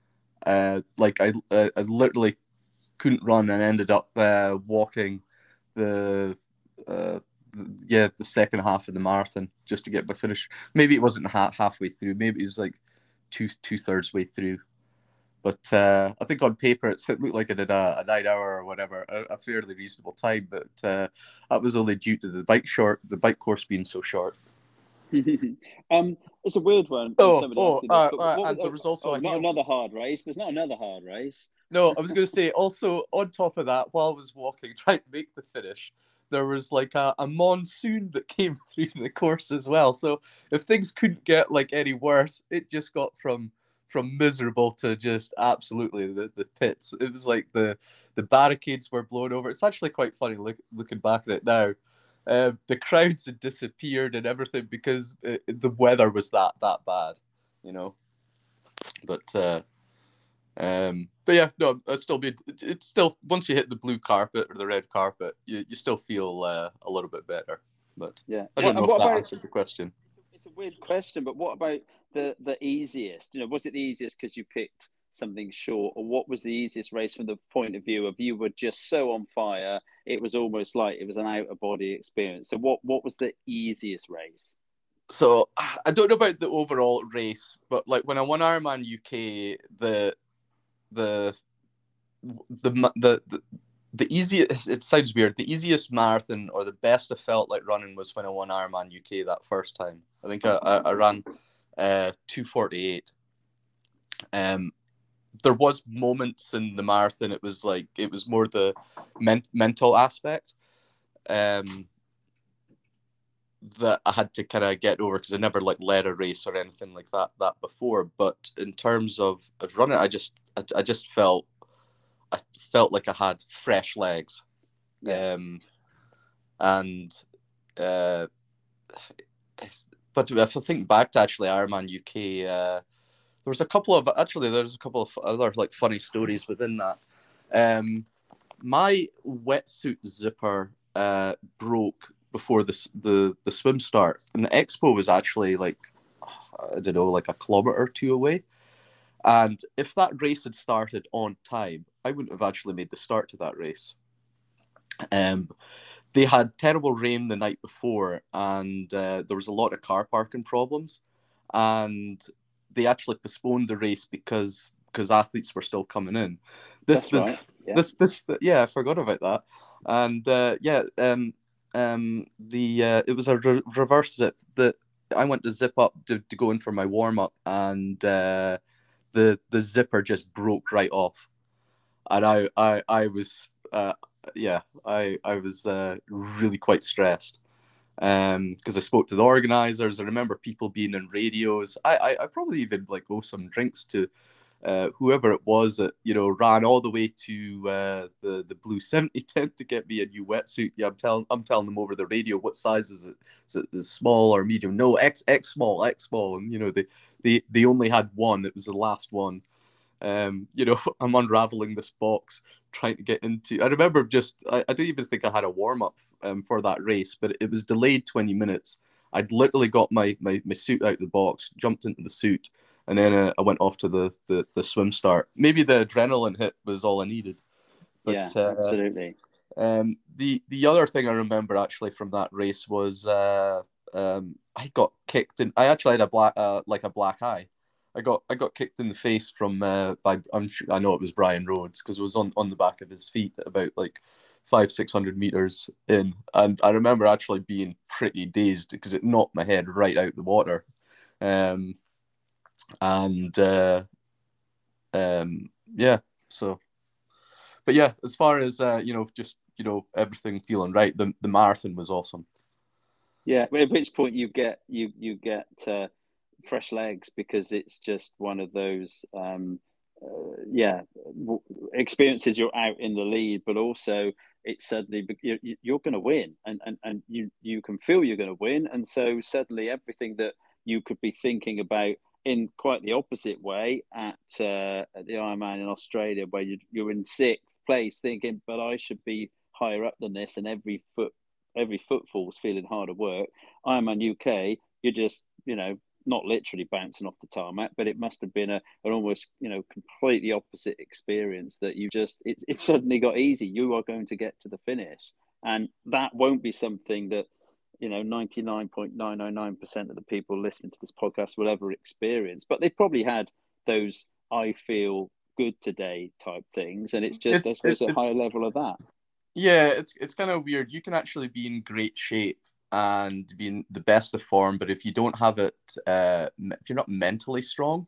Uh, like I, uh, I literally couldn't run and ended up uh, walking the, uh, the yeah the second half of the marathon just to get my finish. Maybe it wasn't ha- halfway through. Maybe it was like two two thirds way through. But uh, I think on paper it looked like I did a, a nine hour or whatever, a, a fairly reasonable time. But uh, that was only due to the bike short, the bike course being so short. um, it's a weird one. Oh, oh, uh, this, uh, and was, there was also oh, a not hail... another hard race. There's not another hard race. No, I was going to say also on top of that, while I was walking, trying to make the finish, there was like a, a monsoon that came through the course as well. So if things couldn't get like any worse, it just got from from miserable to just absolutely the, the pits. It was like the the barricades were blown over. It's actually quite funny look, looking back at it now. Uh, the crowds had disappeared and everything because it, the weather was that that bad, you know. But uh, um, but yeah, no, it's still be it's still once you hit the blue carpet or the red carpet, you, you still feel uh, a little bit better. But yeah, I don't what, know what if that about, answered the question. It's a weird question, but what about the the easiest? You know, was it the easiest because you picked something short, or what was the easiest race from the point of view of you were just so on fire? It was almost like it was an out of body experience. So what what was the easiest race? So I don't know about the overall race, but like when I won Ironman U K, the the the the the, the easiest, it sounds weird, the easiest marathon or the best I felt like running was when I won Ironman U K that first time. I think I, I, I ran uh, two forty-eight. Um, there was moments in the marathon, it was like, it was more the men- mental aspect. Um, that I had to kind of get over because I never like led a race or anything like that that before. But in terms of, of running, I just I, I just felt I felt like I had fresh legs, yeah. um, and uh, but if I think back to actually Ironman U K, uh, there was a couple of actually there's a couple of other like funny stories within that. Um, my wetsuit zipper uh, broke before the, the the swim start, and the expo was actually like I don't know, like a kilometer or two away, And if that race had started on time, I wouldn't have actually made the start to that race. Um, they had terrible rain the night before, and uh, there was a lot of car parking problems, and they actually postponed the race because because athletes were still coming in. This That's was right. Yeah. this this yeah, I forgot about that. And uh, yeah, um, um, the uh, it was a re- reverse zip that I went to zip up to, to go in for my warm up, and uh, the the zipper just broke right off, and I I I was uh, yeah I I was uh, really quite stressed um because I spoke to the organizers. I remember people being in radios. I I, I probably even like owe some drinks to uh, whoever it was that you know ran all the way to uh, the the Blue seventy tent to get me a new wetsuit. Yeah, I'm telling I'm telling them over the radio what size is it? Is it is small or medium? No, X X small, X small. And you know they they they only had one. It was the last one. Um, you know, I'm unraveling this box, trying to get into. I remember just, I, I don't even think I had a warm up um, for that race, but it was delayed twenty minutes. I'd literally got my, my, my suit out of the box, jumped into the suit, and then uh, I went off to the, the, the swim start. Maybe the adrenaline hit was all I needed. Yeah, But uh, absolutely. um, the, the other thing I remember actually from that race was uh, um, I got kicked in. I actually had a black, uh, like a black eye. I got I got kicked in the face from uh, by I'm sure, I know it was Brian Rhodes because it was on, on the back of his feet at about like five six hundred meters in, and I remember actually being pretty dazed because it knocked my head right out the water, um, and uh, um, yeah, so but yeah, as far as uh, you know, just you know everything feeling right, the the marathon was awesome. Yeah, at which point you get you you get uh, fresh legs because it's just one of those um, uh, yeah w- experiences. You're out in the lead, but also it's suddenly you're, you're going to win, and, and and you you can feel you're going to win, and so suddenly everything that you could be thinking about in quite the opposite way at, uh, at the Ironman in Australia, where you you're in sixth place, thinking, but I should be higher up than this, and every foot every footfall's feeling harder work. Ironman U K, you're just, you know, not literally bouncing off the tarmac, but it must have been a an almost, you know, completely opposite experience that you just it's it suddenly got easy. You are going to get to the finish. And that won't be something that, you know, ninety-nine point nine nine nine percent of the people listening to this podcast will ever experience. But they've probably had those I feel good today type things. And it's just, I It's it, suppose, a it higher level of that. Yeah, it's it's kind of weird. You can actually be in great shape and be in the best of form, but if you don't have it, uh, if you're not mentally strong,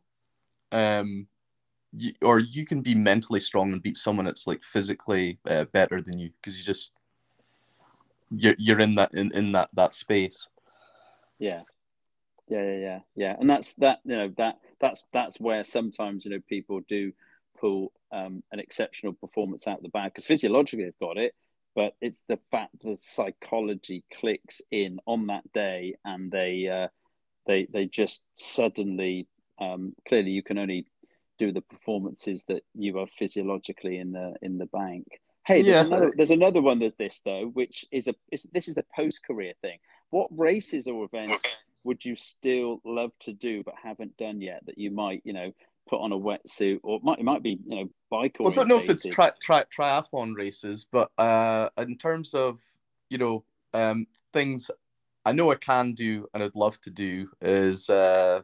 um, you, or you can be mentally strong and beat someone that's like physically uh, better than you because you just you're you're in that in, in that that space. Yeah. Yeah, yeah, yeah, yeah, and that's that. You know that that's that's where sometimes you know people do pull um, an exceptional performance out of the bag because physiologically they've got it, but it's the fact that psychology clicks in on that day and they uh, they they just suddenly um, clearly you can only do the performances that you are physiologically in the in the bank. Hey, there's Yeah, another there's another one that this though, which is a is, this is a post career thing. What races or events would you still love to do but haven't done yet that you might you know put on a wetsuit or it might it might be you know bike well, I don't know if it's orientated? tri- tri- triathlon races, but uh, in terms of you know um, things I know I can do and I'd love to do is uh,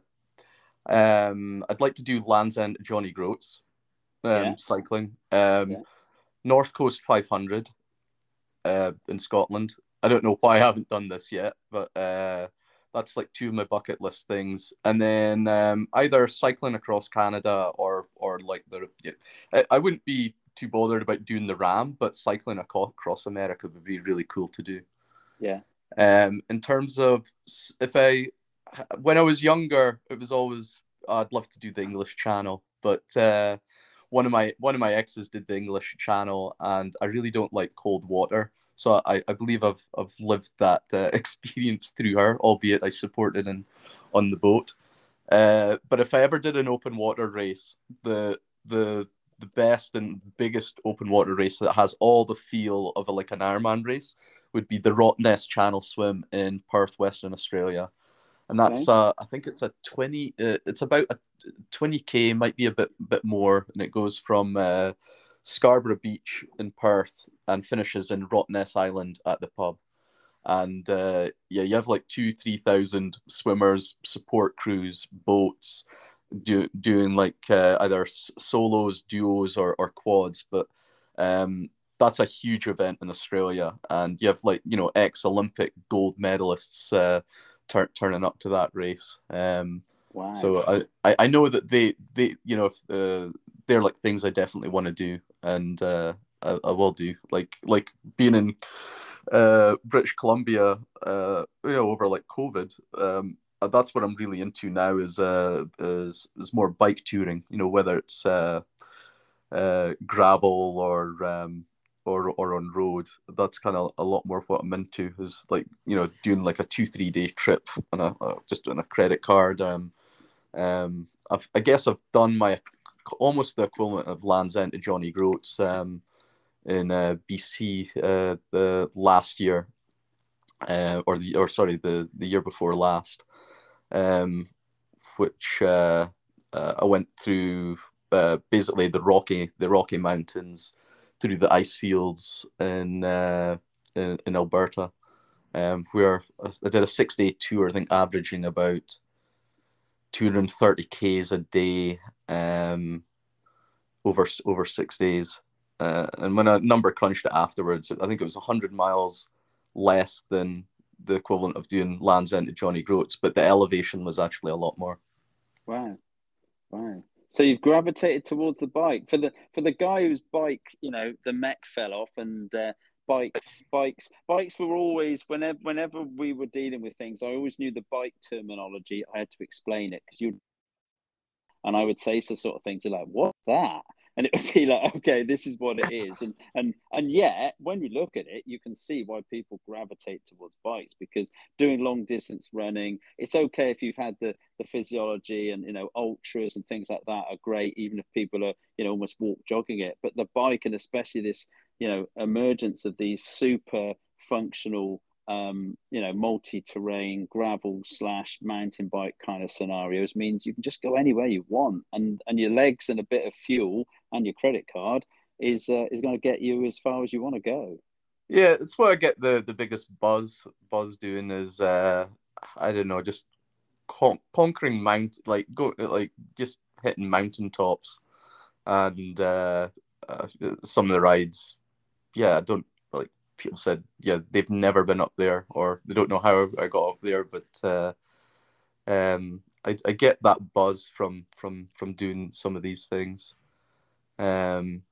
um, I'd like to do Land's End Johnny Groats Yeah, um, cycling, um, yeah, North Coast five hundred uh, in Scotland. I don't know why I haven't done this yet, but uh, that's like two of my bucket list things. And then um, either cycling across Canada or or like the I, I wouldn't be too bothered about doing the Ram, but cycling across America would be really cool to do. yeah. Um, in terms of if I, when I was younger, it was always I'd love to do the English Channel, but uh, one of my one of my exes did the English Channel, and I really don't like cold water. So I, I believe I've I've lived that uh, experience through her, albeit I supported in on the boat. Uh, but if I ever did an open water race, the the the best and biggest open water race that has all the feel of a, like an Ironman race would be the Rottnest Channel swim in Perth, Western Australia. and that's Okay. uh, I think it's a twenty. Uh, it's about a twenty k, might be a bit bit more, and it goes from uh, Scarborough Beach in Perth and finishes in Rottnest Island at the pub. And uh, yeah, you have like two, three thousand swimmers, support crews, boats, do, doing like uh, either solos, duos, or, or quads. But um, that's a huge event in Australia, and you have like you know ex Olympic gold medalists uh, tur- turning up to that race. Um, Wow. so I, I, I know that they they you know if, uh, they're like things I definitely want to do, and uh, I, I will do like like being in uh, British Columbia, uh, you know, over like COVID. Um, uh, that's what I'm really into now is uh is is more bike touring. You know, whether it's uh, uh gravel or um or or on road. That's kind of a lot more what I'm into. Is like you know doing like a two three day trip on a uh, just on a credit card. Um, um, I've, I guess I've done my almost the equivalent of Land's End to Johnny Groats. Um, in uh, B C uh, the last year, uh, or the or sorry the the year before last, um, which uh, uh, I went through uh, basically the Rocky the Rocky Mountains, through the ice fields in uh, in, in Alberta, um, where I did a six day tour. I think averaging about two hundred thirty k's a day, um, over over six days. Uh, and when a number crunched it afterwards, I think it was one hundred miles less than the equivalent of doing Land's End to Johnny Groats, but the elevation was actually a lot more. Wow. Wow. So you've gravitated towards the bike for the for the guy whose bike, you know, the mech fell off, and uh, bikes, bikes, bikes were always whenever whenever we were dealing with things, I always knew the bike terminology. I had to explain it because you and I would say some sort of things. You're like, "What's that?" And it would be like, "Okay, this is what it is." And and and yet, when you look at it, you can see why people gravitate towards bikes because doing long distance running, it's okay if you've had the the physiology and you know ultras and things like that are great, even if people are you know almost walk jogging it. But the bike and especially this you know emergence of these super functional um, you know, multi-terrain gravel slash mountain bike kind of scenarios means you can just go anywhere you want, and and your legs and a bit of fuel and your credit card is uh, is going to get you as far as you want to go. Yeah, it's what I get the the biggest buzz buzz doing is uh I don't know, just con- conquering mount like go like just hitting mountain tops and uh, uh some of the rides. Yeah, I don't like people said yeah they've never been up there or they don't know how I got up there, but uh, um I, I get that buzz from from from doing some of these things. Um,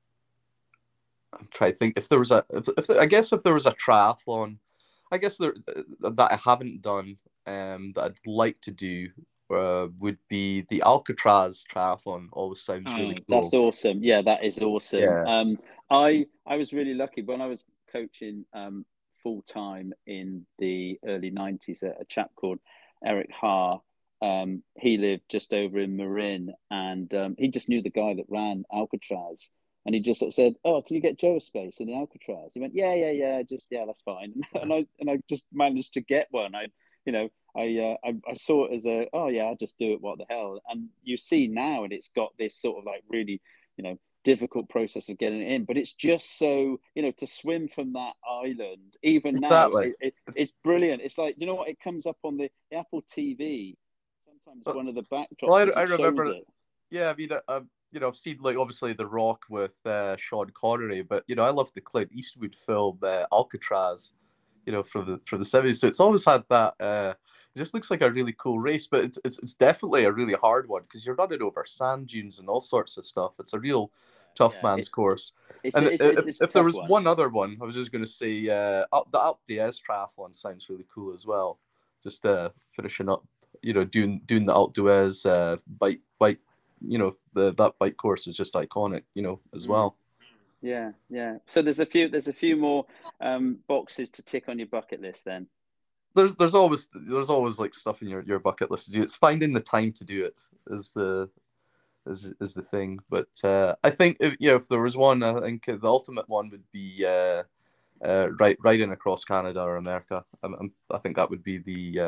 I'm trying to think if there was a if, if there, I guess if there was a triathlon, I guess there that I haven't done um that I'd like to do uh, would be the Alcatraz triathlon. Always sounds Oh, really that's cool. awesome. Yeah, that is awesome. Yeah. Um, I I was really lucky when I was coaching um, full time in the early nineties. A, a chap called Eric Haar. Um, he lived just over in Marin, and um, he just knew the guy that ran Alcatraz. And he just sort of said, "Oh, can you get Joe a space in the Alcatraz?" He went, "Yeah, yeah, yeah, just yeah, that's fine." And I and I just managed to get one. I, you know, I, uh, I I saw it as a oh yeah I'll just do it, what the hell. And you see now and it's got this sort of like really you know difficult process of getting it in, but it's just so you know to swim from that island even now Exactly. it, it, it's brilliant. It's like you know what, it comes up on the, the Apple T V sometimes, Well, one of the backdrops I, is I it shows remember. it. Yeah, I mean, I, I've you know I've seen like obviously The Rock with uh, Sean Connery, but you know I love the Clint Eastwood film uh, Alcatraz. You know, for the for the seventies. So it's always had that. Uh, it just looks like a really cool race, but it's it's, it's definitely a really hard one because you're running over sand dunes and all sorts of stuff. It's a real tough Yeah, man's it, course. it's And it's if it's a if there tough was one. one other one, I was just going to say uh, up, the Alpe d'Huez triathlon sounds really cool as well. Just uh, finishing up, you know, doing doing the Alpe d'Huez uh, bike bike, you know, the that bike course is just iconic, you know, as Mm. well. Yeah, yeah. So there's a few there's a few more um, boxes to tick on your bucket list then. There's there's always there's always like stuff in your, your bucket list to do. It's finding the time to do it is the is is the thing. But uh, I think if you know if there was one, I think the ultimate one would be uh, uh, right riding across Canada or America. I, I'm, I think that would be the uh,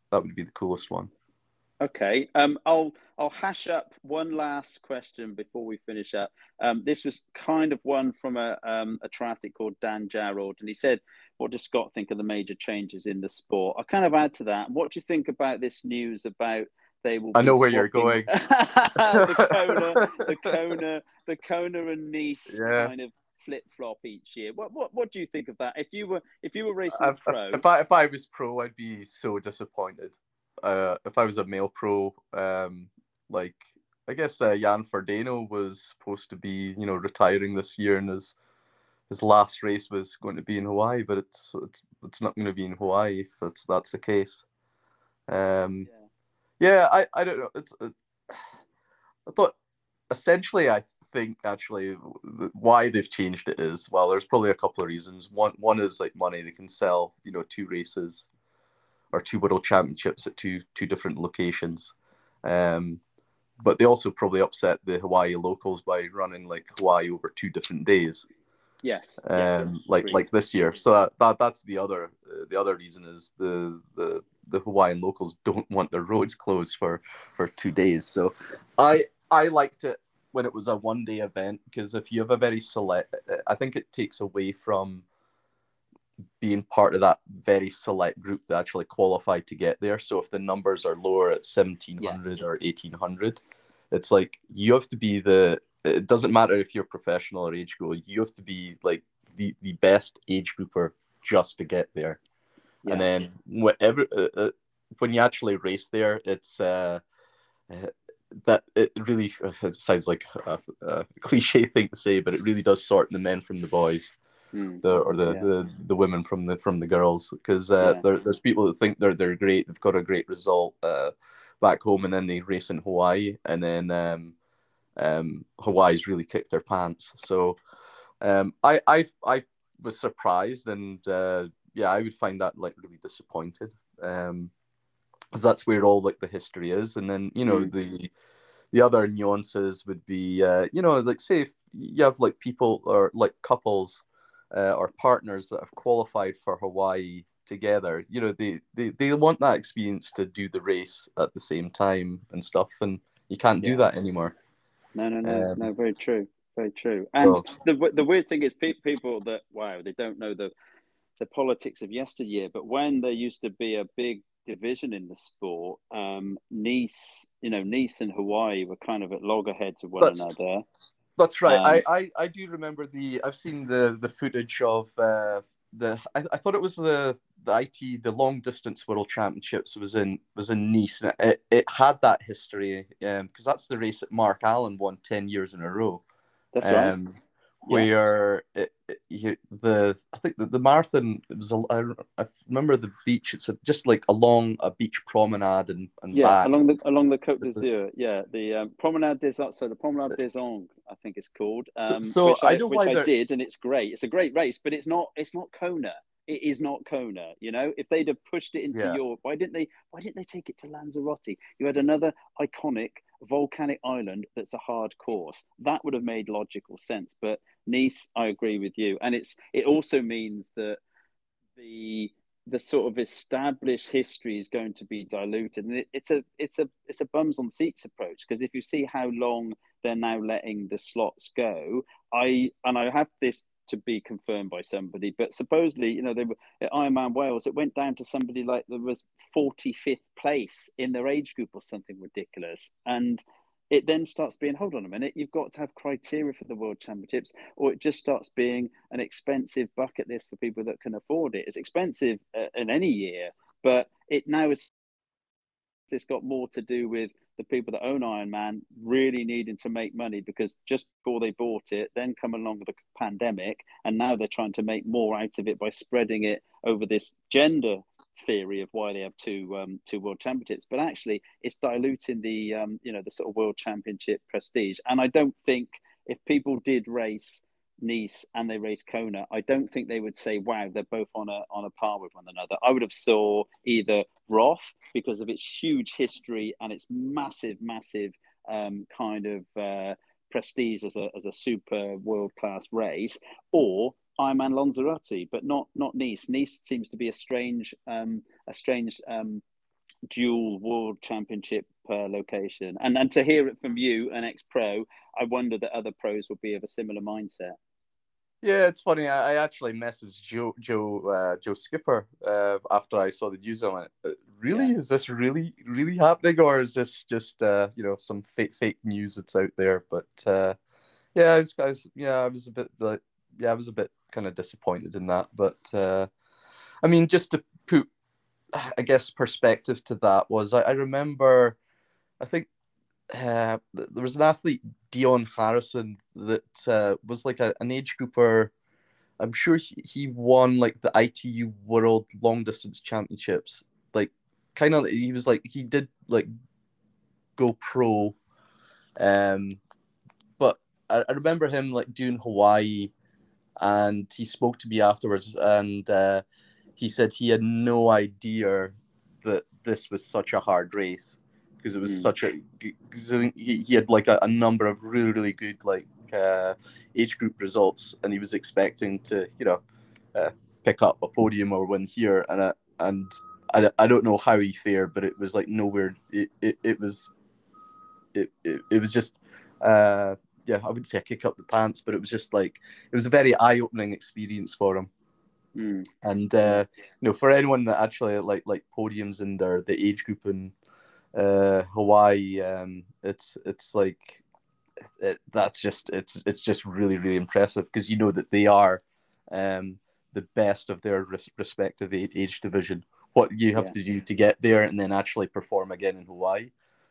that would be the coolest one. Okay. Um, I'll I'll hash up one last question before we finish up. Um, this was kind of one from a um, a triathlete called Dan Jarrod, and he said, "What does Scott think of the major changes in the sport?" I'll kind of add to that. What do you think about this news about they will I be know where you're swapping going. the Kona, the Kona, the Kona and Nice Yeah. kind of flip flop each year? What what what do you think of that? If you were if you were racing a If, pro, if I if I was pro, I'd be so disappointed. Uh, if I was a male pro, um, like I guess uh, Jan Frodeno was supposed to be, you know, retiring this year, and his his last race was going to be in Hawaii, but it's it's it's not going to be in Hawaii if that's that's the case. Um, yeah, yeah, I I don't know. It's uh, I thought essentially I think actually why they've changed it is, well, there's probably a couple of reasons. One one is like money. They can sell, you know, two races or two world championships at two two different locations. Um, but they also probably upset the Hawaii locals by running like Hawaii over two different days. yes, yes, Um, like agreed. like this year. So that, that that's the other uh, the other reason is the the the Hawaiian locals don't want their roads closed for for two days. So I I liked it when it was a one day event, because if you have a very select, I think it takes away from being part of that very select group that actually qualified to get there. So if the numbers are lower at seventeen hundred Yes. or eighteen hundred, it's like you have to be the, it doesn't matter if you're professional or age group, you have to be like the, the best age grouper just to get there. Yeah. And then whatever, uh, uh, when you actually race there, it's uh, uh, that it really, it sounds like a, a cliche thing to say, but it really does sort the men from the boys. Mm. The, or the, yeah. the, the women from the from the girls, because uh, yeah. there, there's people that think they're they're great, they've got a great result uh, back home, and then they race in Hawaii, and then um, um, Hawaii's really kicked their pants. So um, I I I was surprised, and uh, yeah, I would find that like really disappointed, um, because that's where all like the history is, and then you know mm. the the other nuances would be uh, you know like say if you have like people or like couples. Uh, or partners that have qualified for Hawaii together, you know, they, they, they want that experience to do the race at the same time and stuff, and you can't do yeah. that anymore. No, no, no, um, no. Very true, very true. And so, the the weird thing is, pe- people that wow, they don't know the the politics of yesteryear. But when there used to be a big division in the sport, um, Nice, you know, Nice and Hawaii were kind of at loggerheads with one that's, another. That's right. Um, I, I, I do remember the. I've seen the the footage of uh, the. I, I thought it was the the I T the long distance world championships was in was in Nice. And it it had that history because um, that's the race that Mark Allen won ten years in a row. That's um, right. Where yeah. it, it, you, the I think the, the marathon it was a, I, I remember the beach. It's a, just like along a beach promenade and, and yeah back. along the along the Côte d'Azur. Yeah, the um, Promenade des so the Promenade des Angles, I think it's called. Um, so which I, I know which why I they're... did, and it's great. It's a great race, but it's not it's not Kona. It is not Kona. You know, if they'd have pushed it into yeah. Europe, why didn't they? Why didn't they take it to Lanzarote? You had another iconic volcanic island that's a hard course. That would have made logical sense. But Nice, I agree with you, and it's it also means that the the sort of established history is going to be diluted, and it, it's a it's a it's a bums on seats approach, because if you see how long they're now letting the slots go, I and I have this to be confirmed by somebody, but supposedly, you know, they were at Ironman Wales, it went down to somebody like there was forty-fifth place in their age group or something ridiculous, and it then starts being, hold on a minute, you've got to have criteria for the World Championships, or it just starts being an expensive bucket list for people that can afford it. It's expensive uh, in any year, but it now is, it's got more to do with the people that own Ironman really needing to make money, because just before they bought it, then come along with the pandemic, and now they're trying to make more out of it by spreading it over this gender theory of why they have two um, two world championships. But actually, it's diluting the um, you know the sort of world championship prestige. And I don't think if people did race Nice and they race Kona, I don't think they would say, wow, they're both on a on a par with one another. I would have saw either Roth, because of its huge history and its massive, massive um, kind of uh, prestige as a as a super world class race, or Ironman Lanzarote, but not not Nice. Nice seems to be a strange um, a strange um, dual world championship uh, location. And and to hear it from you, an ex-pro, I wonder that other pros will be of a similar mindset. Yeah, it's funny. I, I actually messaged Joe Joe uh, Joe Skipper uh, after I saw the news. I went, "Uh, "Really? Yeah. Is this really really happening, or is this just uh, you know some fake fake news that's out there?" But uh, yeah, I was, I was yeah, I was a bit like yeah, I was a bit kind of disappointed in that. But uh, I mean, just to put, I guess, perspective to that was I, I remember, I think uh, there was an athlete, Dion Harrison, that uh, was like a, an age grouper. I'm sure he, he won like the I T U World Long Distance Championships. Like, kind of, he was like he did like go pro, um, but I, I remember him like doing Hawaii, and he spoke to me afterwards, and uh, he said he had no idea that this was such a hard race because it was mm. such a he, he had like a, a number of really really good like uh, age group results, and he was expecting to you know uh, pick up a podium or win here, and I, and I, I don't know how he fared, but it was like nowhere. It it, it was it, it it was just. Uh, yeah, I wouldn't say a kick up the pants, but it was just like it was a very eye-opening experience for him. Mm. And uh, you know, for anyone that actually like like podiums in their the age group in uh, Hawaii, um, it's it's like it, that's just it's it's just really really impressive because you know that they are um, the best of their res- respective age division. What you have yeah. to do to get there and then actually perform again in Hawaii.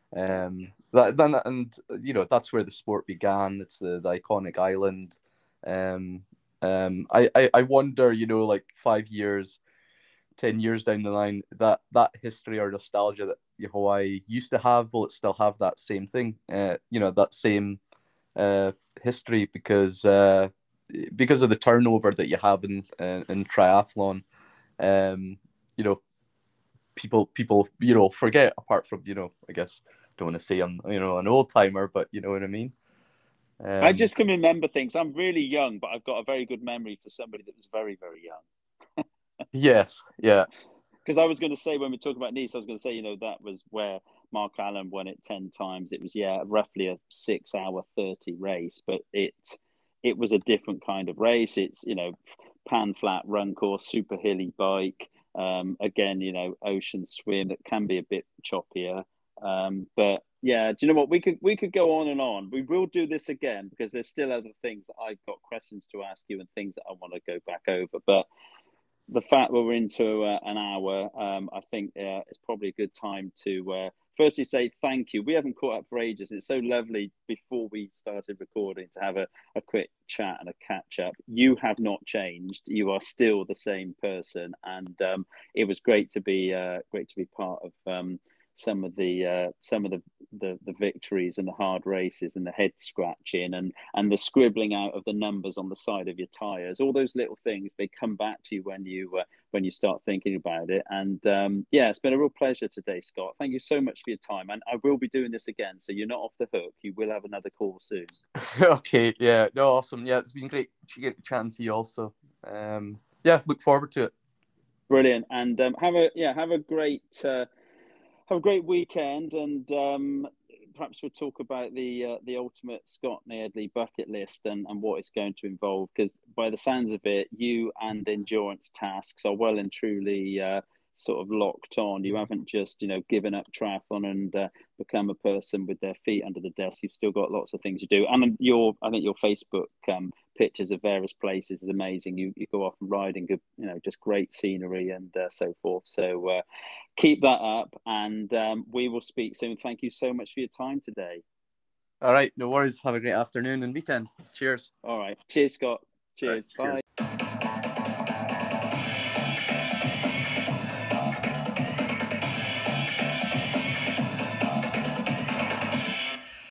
Um, that then and you know that's where the sport began. It's the, the iconic island. Um, um, I, I I wonder, you know, like five years, ten years down the line, that that history or nostalgia that Hawaii used to have, will it still have that same thing? Uh, you know, that same uh history because uh because of the turnover that you have in in, in triathlon. Um, you know, people people you know forget apart from you know I guess. Don't want to say I'm, you know, an old timer, but you know what I mean. Um, I just can remember things. I'm really young, but I've got a very good memory for somebody that was very, very young. Yes, yeah. Because I was going to say when we talk about Nice, I was going to say, you know, that was where Mark Allen won it ten times. It was yeah, roughly a six-hour thirty race, but it it was a different kind of race. It's you know, pan flat run course, super hilly bike. Um, again, you know, ocean swim that can be a bit choppier. Um, but yeah, do you know what? We could we could go on and on. We will do this again because there's still other things that I've got questions to ask you and things that I want to go back over. But the fact that we're into uh, an hour, um, I think uh, it's probably a good time to uh, firstly say thank you. We haven't caught up for ages. It's so lovely before we started recording to have a, a quick chat and a catch up. You have not changed. You are still the same person, and um, it was great to be uh, great to be part of um, some of the uh, some of the, the the victories and the hard races and the head scratching and and the scribbling out of the numbers on the side of your tires. All those little things, they come back to you when you uh, when you start thinking about it. And um, yeah, it's been a real pleasure today, Scott. Thank you so much for your time, and I will be doing this again, so you're not off the hook. You will have another call soon. Okay, yeah, no, awesome. Yeah, it's been great chatting to you also. Um, yeah, look forward to it. Brilliant, and um, have a yeah, have a great. Uh, Have a great weekend, and um, perhaps we'll talk about the uh, the ultimate Scott Neardley bucket list and, and what it's going to involve. Because by the sounds of it, you and endurance tasks are well and truly uh, sort of locked on. You haven't just you know given up triathlon and uh, become a person with their feet under the desk. You've still got lots of things to do, and your I think your Facebook um, pictures of various places is amazing. You you go off riding, good you know just great scenery and uh, so forth. So. Uh, Keep that up, and um, we will speak soon. Thank you so much for your time today. All right, no worries. Have a great afternoon and weekend. Cheers. All right. Cheers, Scott. Cheers. Right, Bye. Cheers.